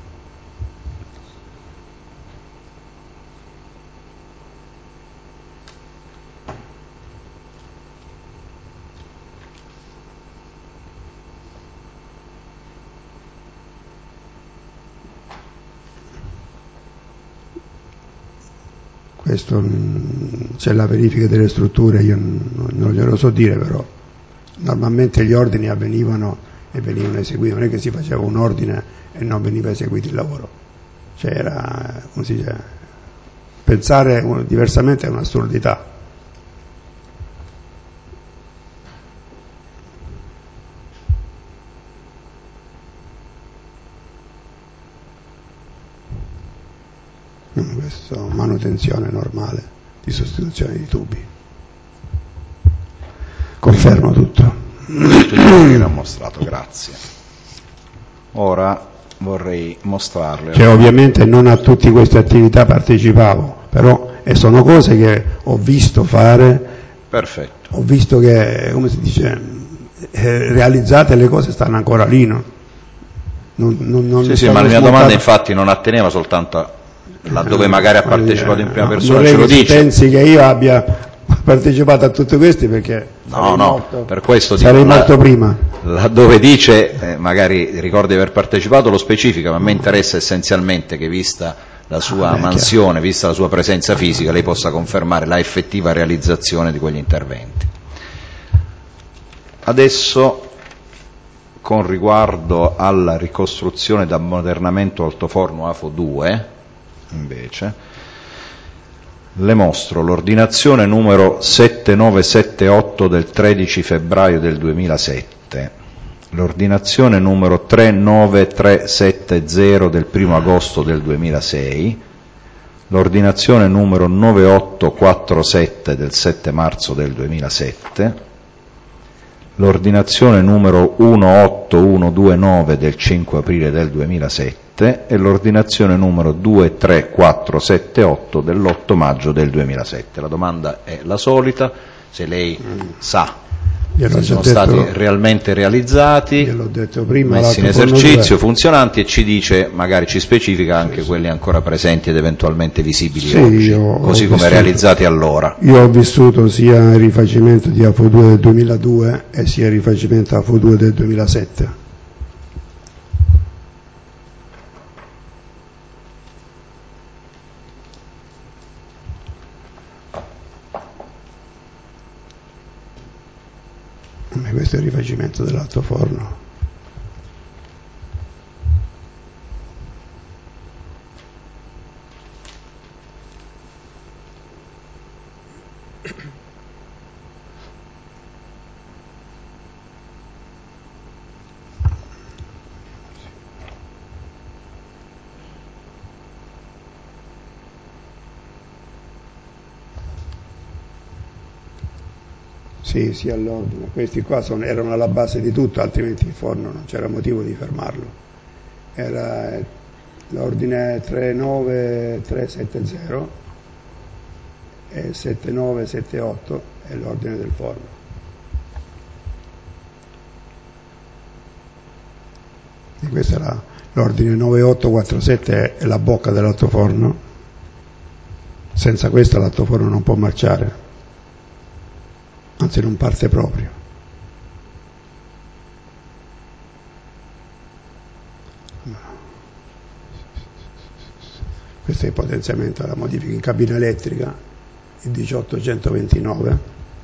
Questo c'è la verifica delle strutture, io non glielo so dire, però normalmente gli ordini avvenivano e venivano eseguiti, non è che si faceva un ordine e non veniva eseguito il lavoro, cioè era, come si dice, pensare diversamente è un'assurdità. Questo manutenzione normale di sostituzione di tubi. Confermo tutto.
Era mostrato, grazie. Ora vorrei mostrarle.
Cioè, ovviamente non a tutte queste attività partecipavo, però sono cose che ho visto fare.
Perfetto.
Ho visto che, come si dice, realizzate le cose stanno ancora lì, no?
Sì, ma la mia domanda infatti non atteneva soltanto a laddove magari ha partecipato in prima persona, ce lo dice.
Pensi che io abbia partecipato a tutti questi perché
per questo
sarei morto prima.
Laddove dice magari ricorda di aver partecipato lo specifica, ma a me interessa essenzialmente che vista la sua mansione, vista la sua presenza fisica, lei possa confermare la effettiva realizzazione di quegli interventi. Adesso, con riguardo alla ricostruzione ed ammodernamento altoforno AFO 2, invece, le mostro l'ordinazione numero 7978 del 13 febbraio del 2007, l'ordinazione numero 39370 del 1 agosto del 2006, l'ordinazione numero 9847 del 7 marzo del 2007, l'ordinazione numero 18129 del 5 aprile del 2007, 2007 e l'ordinazione numero 23478 dell'8 maggio del 2007. La domanda è la solita, se lei sa se sono stati realmente realizzati, messi in esercizio, funzionanti, e ci dice, magari ci specifica anche quelli ancora presenti ed eventualmente visibili oggi, così come realizzati allora.
Io ho vissuto sia il rifacimento di AFO2 del 2002 e sia il rifacimento AFO2 del 2007. Questo è il rifacimento dell'altoforno. Sì, sì, all'ordine. Questi qua erano alla base di tutto, altrimenti il forno non c'era motivo di fermarlo. Era l'ordine 39370 e 7978 è l'ordine del forno. E questo era l'ordine 9847, è la bocca dell'altoforno. Senza questo l'altoforno non può marciare. Anzi, non parte proprio. Questo è il potenziamento alla modifica in cabina elettrica, il 18129.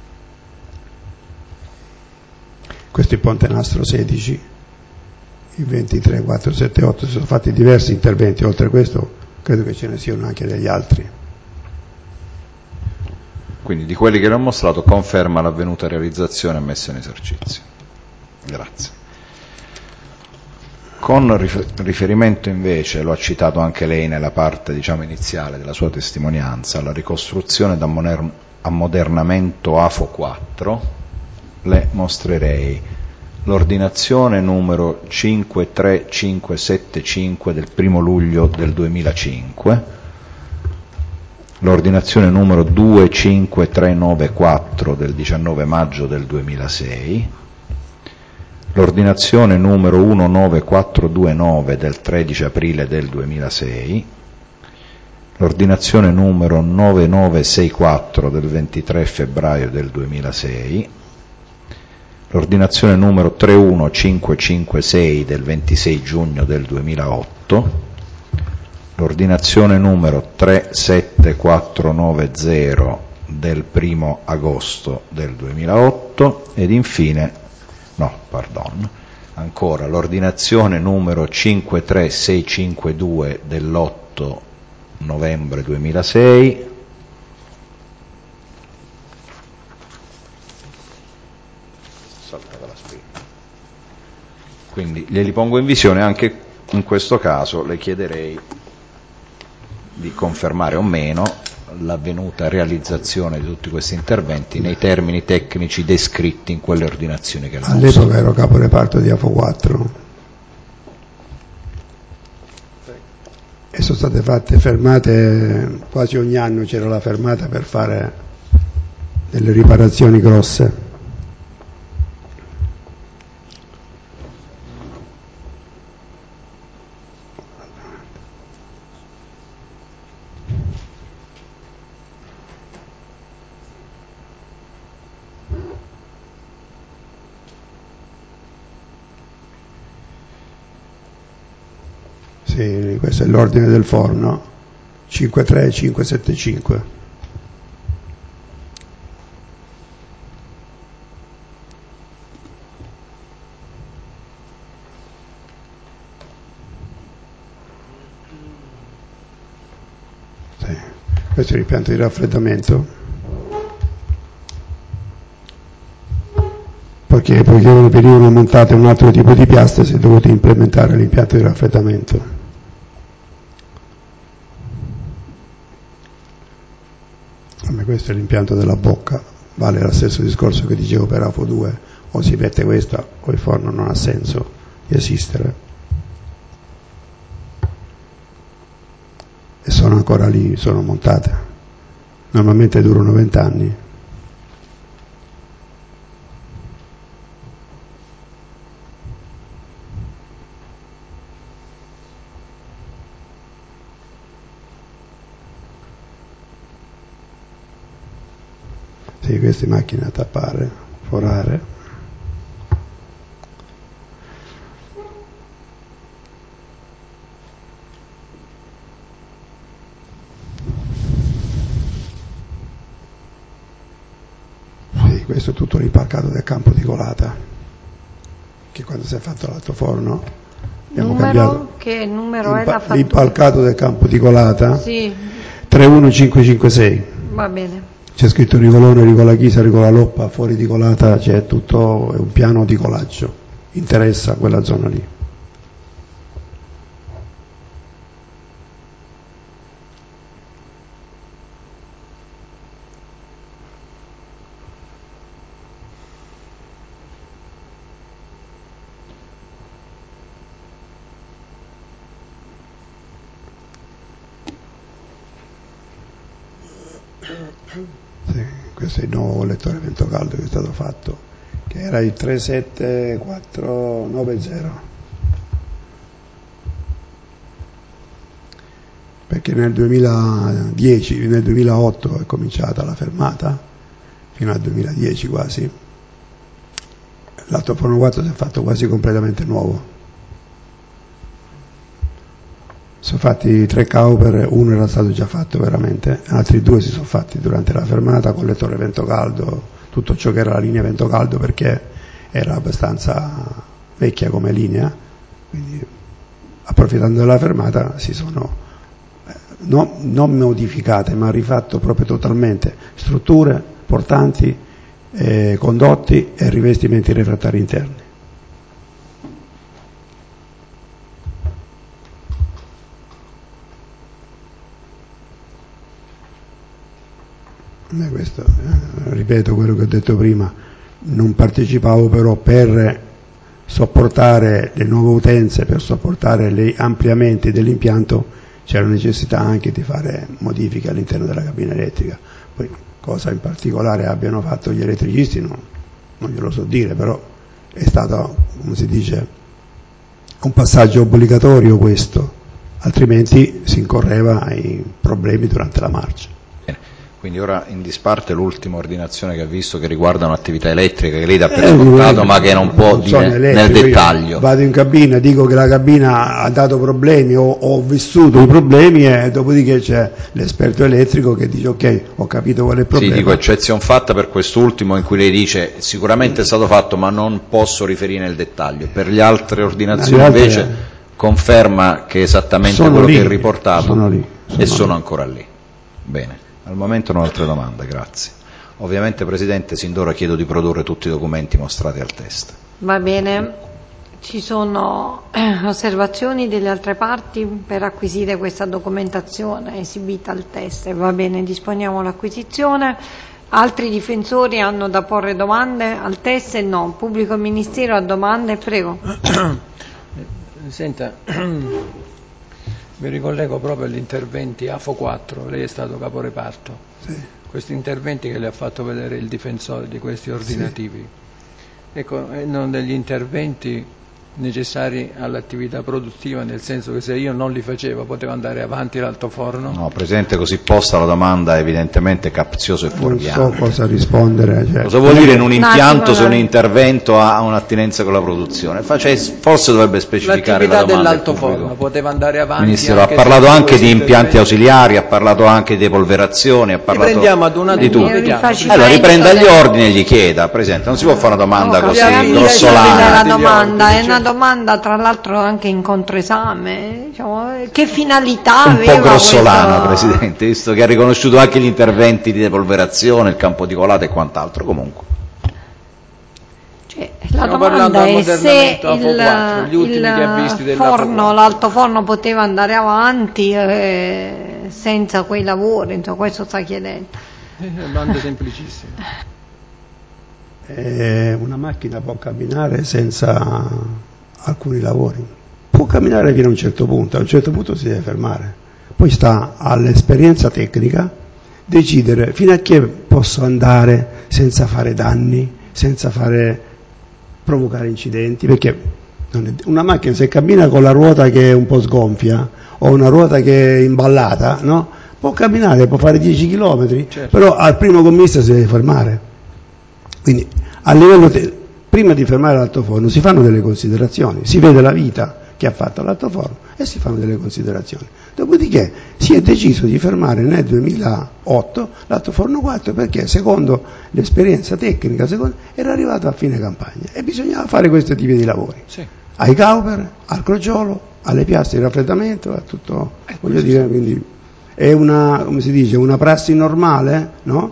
Questo è il ponte nastro 16, il 23478. Si sono fatti diversi interventi, oltre a questo credo che ce ne siano anche degli altri.
Quindi di quelli che le ho mostrato conferma l'avvenuta realizzazione e messa in esercizio. Grazie. Con riferimento invece, lo ha citato anche lei nella parte iniziale della sua testimonianza, alla ricostruzione d'ammodernamento AFO 4, le mostrerei l'ordinazione numero 53575 del 1 luglio del 2005, l'ordinazione numero 25394 del 19 maggio del 2006, l'ordinazione numero 19429 del 13 aprile del 2006, l'ordinazione numero 9964 del 23 febbraio del 2006, l'ordinazione numero 31556 del 26 giugno del 2008, l'ordinazione numero 37490 del 1 agosto del 2008 ed infine, ancora l'ordinazione numero 53652 dell'8 novembre 2006, quindi glieli pongo in visione. Anche in questo caso le chiederei di confermare o meno l'avvenuta realizzazione di tutti questi interventi nei termini tecnici descritti in quelle ordinazioni che
all'epoca ero capo reparto di AFO 4 e sono state fatte fermate quasi ogni anno, c'era la fermata per fare delle riparazioni grosse. Sì, questo è l'ordine del forno 53575. Sì. Questo è l'impianto di raffreddamento, perché venivano montate un altro tipo di piastre, si è dovuto implementare l'impianto di raffreddamento. Questo è l'impianto della bocca, vale lo stesso discorso che dicevo per AFO 2, o si mette questa o il forno non ha senso di esistere. sono ancora lì, sono montate. Normalmente durano 20 anni. Sì, queste macchine da tappare, forare. Sì, questo è tutto l'impalcato del campo di colata, che quando si è fatto l'altoforno abbiamo cambiato.
Che numero è la fattura?
L'impalcato del campo di colata?
Sì.
31556.
Va bene.
C'è scritto Ricolone, Ricola Chisa, Ricola Loppa, fuori di colata c'è tutto, è un piano di colaggio, interessa quella zona lì. Sì, questo è il nuovo lettore vento caldo che è stato fatto, che era il 37490, perché nel 2008 è cominciata la fermata, fino al 2010 quasi, l'altoforno 4 si è fatto quasi completamente nuovo. Sono fatti 3 Cowper, uno era stato già fatto veramente, altri 2 si sono fatti durante la fermata con lettore vento caldo, tutto ciò che era la linea vento caldo, perché era abbastanza vecchia come linea, quindi approfittando della fermata si sono non modificate ma rifatto proprio totalmente strutture, portanti, condotti e rivestimenti refrattari interni. Questo, ripeto quello che ho detto prima, non partecipavo però per sopportare le nuove utenze, per sopportare gli ampliamenti dell'impianto, c'era necessità anche di fare modifiche all'interno della cabina elettrica. Poi cosa in particolare abbiano fatto gli elettricisti non glielo so dire, però è stato, come si dice, un passaggio obbligatorio questo, altrimenti si incorreva in problemi durante la marcia.
Quindi ora in disparte l'ultima ordinazione che ha visto che riguarda un'attività elettrica che lei dà per scontato ma che non può dire nel dettaglio.
Vado in cabina, dico che la cabina ha dato problemi o ho vissuto i problemi e dopodiché c'è l'esperto elettrico che dice ok, ho capito qual è il problema.
Sì, dico eccezione fatta per quest'ultimo in cui lei dice sicuramente è stato fatto ma non posso riferire nel dettaglio. Per le altre ordinazioni invece conferma che è esattamente quello che è riportato sono ancora lì. Bene. Al momento non ho altre domande, grazie. Ovviamente, Presidente, sin d'ora chiedo di produrre tutti i documenti mostrati al test.
Va bene. Ci sono osservazioni delle altre parti per acquisire questa documentazione esibita al test? Va bene, disponiamo l'acquisizione. Altri difensori hanno da porre domande al test? No. Pubblico Ministero ha domande? Prego.
Senta, mi ricollego proprio agli interventi AFO 4, lei è stato caporeparto.
Sì.
Questi interventi che le ha fatto vedere il difensore di questi ordinativi, sì. Ecco, erano degli interventi necessari all'attività produttiva, nel senso che se io non li facevo poteva andare avanti l'altoforno?
No, Presidente, così posta la domanda è evidentemente capzioso e fuorviante.
Non so cosa rispondere. Cioè.
Cosa vuol dire in un impianto se un intervento ha un'attinenza con la produzione? Forse dovrebbe specificare la domanda.
L'attività dell'altoforno poteva andare avanti.
Ministro, ha parlato anche di impianti ausiliari, ha parlato anche di polverazioni, ha parlato di tutto. Allora riprenda gli ordini e gli chieda, Presidente, non si può fare una domanda così grossolana.
È una domanda tra l'altro anche in controesame, diciamo, che finalità aveva?
Un po' grossolana, Presidente, visto che ha riconosciuto anche gli interventi di depolverazione, il campo di colata e quant'altro. Comunque
la domanda è se l'altoforno poteva andare avanti senza quei lavori, insomma, questo sta chiedendo.
Domanda semplicissima.
Una macchina può camminare senza alcuni lavori, può camminare fino a un certo punto si deve fermare, Poi sta all'esperienza tecnica decidere fino a che posso andare senza fare danni, senza provocare incidenti, perché una macchina se cammina con la ruota che è un po' sgonfia o una ruota che è imballata, no? Può camminare, può fare 10 km, però al primo commista si deve fermare. Quindi a livello prima di fermare l'altoforno si fanno delle considerazioni, si vede la vita che ha fatto l'altoforno e si fanno delle considerazioni. Dopodiché si è deciso di fermare nel 2008 l'altoforno 4 perché secondo l'esperienza tecnica era arrivato a fine campagna e bisognava fare questo tipo di lavori. Sì. Ai Cauper, al crogiolo, alle piastre di raffreddamento, a tutto, voglio dire, quindi è una, come si dice, una prassi normale, no?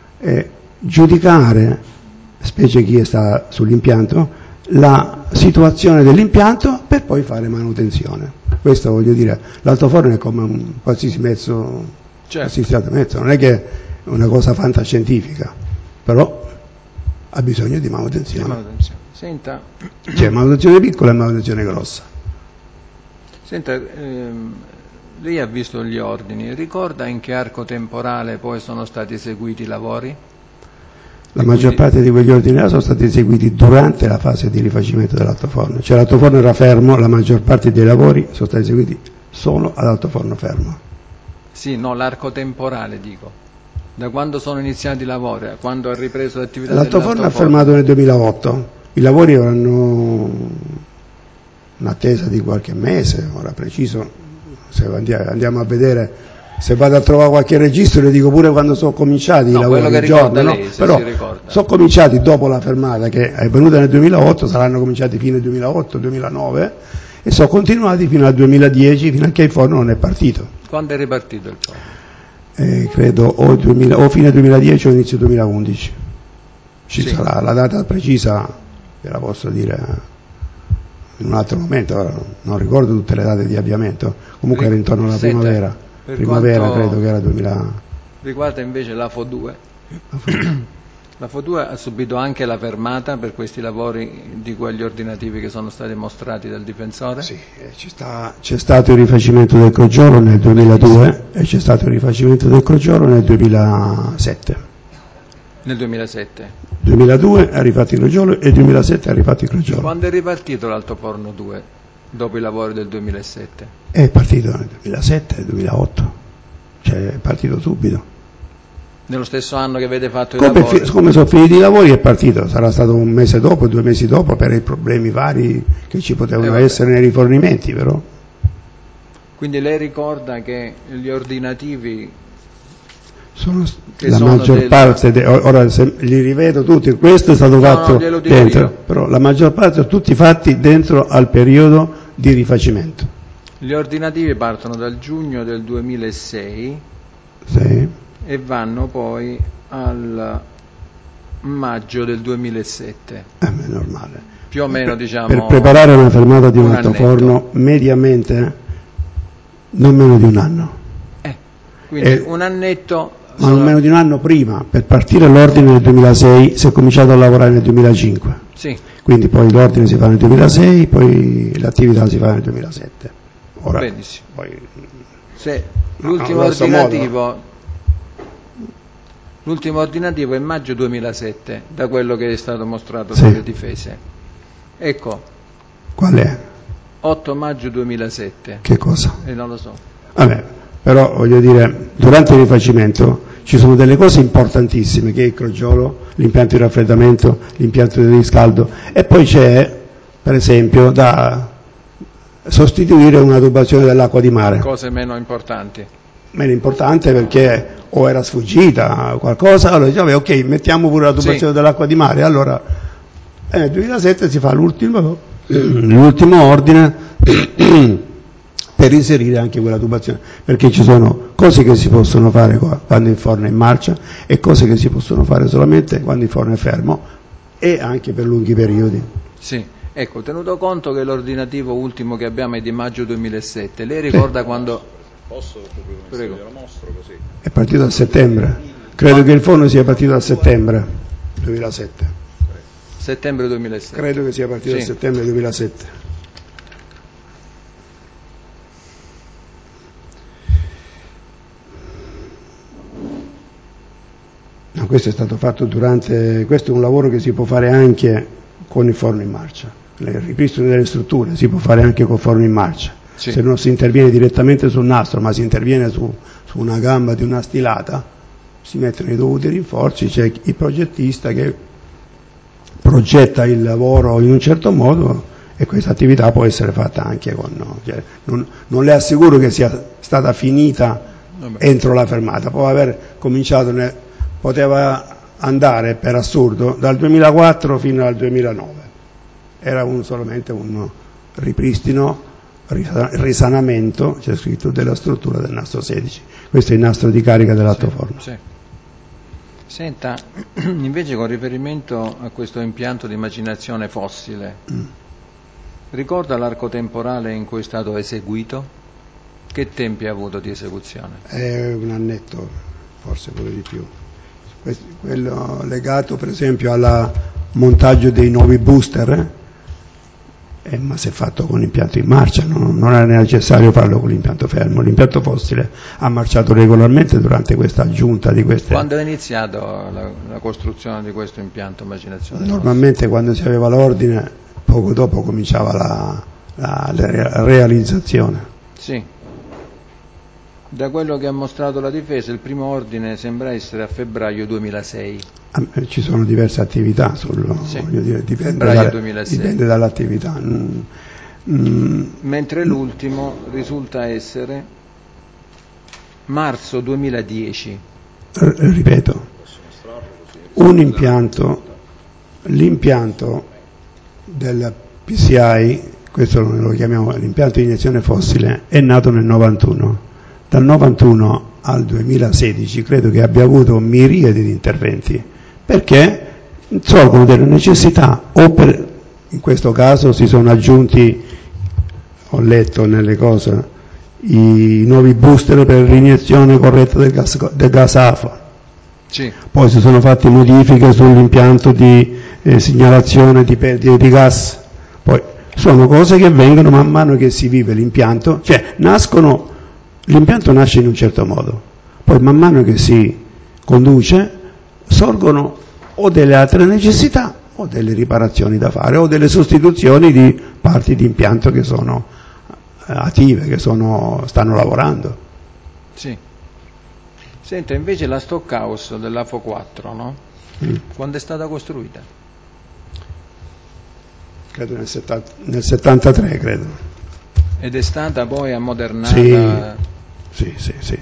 Giudicare, specie chi sta sull'impianto, la situazione dell'impianto per poi fare manutenzione. Questo voglio dire, l'altoforno è come un qualsiasi mezzo, qualsiasi altro mezzo, non è che è una cosa fantascientifica, però ha bisogno di manutenzione.
Senta.
C'è manutenzione piccola e manutenzione grossa.
Senta, lei ha visto gli ordini, ricorda in che arco temporale poi sono stati eseguiti i lavori?
La maggior parte di quegli ordini sono stati eseguiti durante la fase di rifacimento dell'altoforno, cioè l'altoforno era fermo, la maggior parte dei lavori sono stati eseguiti solo all'altoforno fermo.
Sì, no, l'arco temporale dico, da quando sono iniziati i lavori, a quando ha ripreso l'attività
dell'altoforno. L'altoforno ha fermato nel 2008, i lavori avranno un'attesa di qualche mese, ora preciso, se andiamo a vedere. Se vado a trovare qualche registro le dico pure quando sono cominciati i lavori,
quello che ricorda lei,
però sono cominciati dopo la fermata che è venuta nel 2008, saranno cominciati fine 2008-2009 e sono continuati fino al 2010, fino a che il forno non è partito.
Quando è ripartito il forno?
Credo o fine 2010 o inizio 2011. Ci sarà la data precisa, ve la posso dire in un altro momento, ora non ricordo tutte le date di avviamento, comunque era intorno alla primavera. Primavera credo che era 2000.
Riguarda invece la FO2. La FO2 ha subito anche la fermata per questi lavori di quegli ordinativi che sono stati mostrati dal difensore?
Sì, c'è stato il rifacimento del crogiolo nel 2002 e c'è stato il rifacimento del crogiolo nel 2007.
Nel 2007?
2002 ha rifatto il crogiolo e il 2007 ha rifatto il crogiolo.
Quando è ripartito l'altoforno 2? Dopo i lavori del 2007?
È partito nel 2007, 2008, cioè è partito subito.
Nello stesso anno che avete fatto i lavori?
Come sono finiti i lavori è partito, sarà stato un mese dopo, 2 mesi dopo per i problemi vari che ci potevano essere nei rifornimenti però.
Quindi lei ricorda che gli ordinativi
la maggior parte, ora se li rivedo tutti, questo è stato fatto dentro, però la maggior parte sono tutti fatti dentro al periodo di rifacimento.
Gli ordinativi partono dal giugno del 2006 e vanno poi al maggio del 2007.
È normale.
Più o meno diciamo.
Per preparare una fermata di un altoforno mediamente non meno di un anno.
Quindi un annetto.
Ma non meno di un anno prima, per partire l'ordine nel 2006 si è cominciato a lavorare nel 2005.
Sì.
Quindi poi l'ordine si fa nel 2006, poi l'attività si fa nel 2007. Ora,
benissimo.
Poi,
se l'ultimo ordinativo è maggio 2007, da quello che è stato mostrato dalle difese. Ecco.
Qual è?
8 maggio 2007.
Che cosa?
Non lo so.
Vabbè, però voglio dire, durante il rifacimento ci sono delle cose importantissime che è il crogiolo, l'impianto di raffreddamento, l'impianto di riscaldo e poi c'è per esempio da sostituire una tubazione dell'acqua di mare.
Cose meno importanti.
Meno importante perché o era sfuggita qualcosa, allora diciamo ok, mettiamo pure la tubazione dell'acqua di mare, allora nel 2007 si fa l'ultimo ordine per inserire anche quella tubazione, perché ci sono cose che si possono fare quando il forno è in marcia e cose che si possono fare solamente quando il forno è fermo e anche per lunghi periodi.
Sì, ecco, tenuto conto che l'ordinativo ultimo che abbiamo è di maggio 2007, lei ricorda quando...
Posso? Prego. Lo mostro così.
È partito a settembre, credo che il forno sia partito a settembre 2007.
Settembre 2007.
Credo che sia partito a settembre 2007. questo è stato fatto questo è un lavoro che si può fare anche con il forno in marcia. Il ripristino delle strutture si può fare anche con il forno in marcia.
Sì.
Se non si interviene direttamente sul nastro, ma si interviene su una gamba di una stilata, si mettono i dovuti rinforzi, c'è il progettista che progetta il lavoro in un certo modo e questa attività può essere fatta anche cioè, non le assicuro che sia stata finita entro la fermata, può aver cominciato, poteva andare per assurdo dal 2004 fino al 2009, era solamente un ripristino, risanamento, c'è scritto, della struttura del nastro 16, questo è il nastro di carica dell'altoforno.
Sì. Senta, invece con riferimento a questo impianto di macinazione fossile, ricorda l'arco temporale in cui è stato eseguito? Che tempi ha avuto di esecuzione?
Un annetto, forse pure di più. Quello legato per esempio al montaggio dei nuovi booster, ma si è fatto con l'impianto in marcia, non era necessario farlo con l'impianto fermo. L'impianto fossile ha marciato regolarmente durante questa aggiunta di queste.
Quando è iniziato la costruzione di questo impianto macinazione?
Normalmente quando si aveva l'ordine, poco dopo cominciava la realizzazione.
Sì. Da quello che ha mostrato la difesa, il primo ordine sembra essere a febbraio 2006.
Ci sono diverse attività, dipende dall'attività.
Mentre l'ultimo risulta essere marzo 2010.
Ripeto, l'impianto del PCI, questo lo chiamiamo l'impianto di iniezione fossile, è nato nel 91. Dal 91 al 2016 credo che abbia avuto miriadi di interventi, perché sorgono delle necessità, in questo caso si sono aggiunti, ho letto nelle cose, i nuovi booster per l'iniezione corretta del gas AFA.
Sì.
Poi si sono fatte modifiche sull'impianto di segnalazione di perdite di gas. Poi sono cose che vengono man mano che si vive l'impianto, cioè l'impianto nasce in un certo modo, poi man mano che si conduce sorgono o delle altre necessità o delle riparazioni da fare o delle sostituzioni di parti di impianto che sono attive, che stanno lavorando.
Sì. Senta, invece la stockhouse dell'AFO 4, no? Quando è stata costruita?
Credo nel 73, credo.
Ed è stata poi ammodernata?
Sì.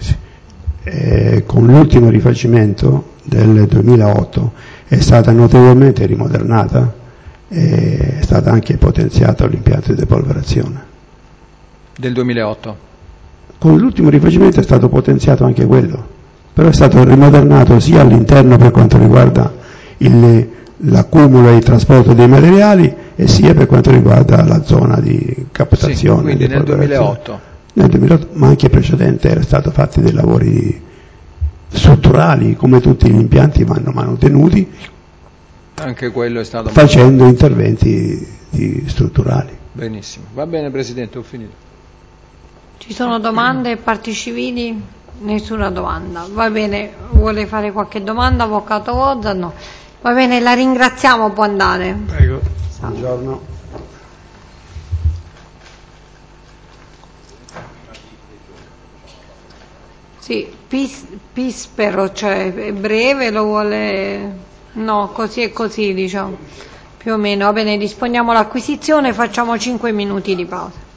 Con l'ultimo rifacimento del 2008 è stata notevolmente rimodernata e è stata anche potenziata l'impianto di depolverazione.
Del 2008?
Con l'ultimo rifacimento è stato potenziato anche quello, però è stato rimodernato sia all'interno per quanto riguarda l'accumulo e il trasporto dei materiali e sia per quanto riguarda la zona di captazione.
Quindi nel 2008?
Nel 2008, ma anche precedente erano stati fatti dei lavori strutturali, come tutti gli impianti vanno manutenuti,
anche quello è stato
facendo interventi strutturali.
Benissimo, va bene Presidente, ho finito.
Ci sono domande, parti civili? Nessuna domanda. Va bene, vuole fare qualche domanda, Avvocato Vozza? No. Va bene, la ringraziamo, può andare.
Prego. Buongiorno.
Sì, pispero, cioè è breve, lo vuole... No, così e così, diciamo, più o meno. Va bene, disponiamo l'acquisizione, facciamo 5 minuti di pausa.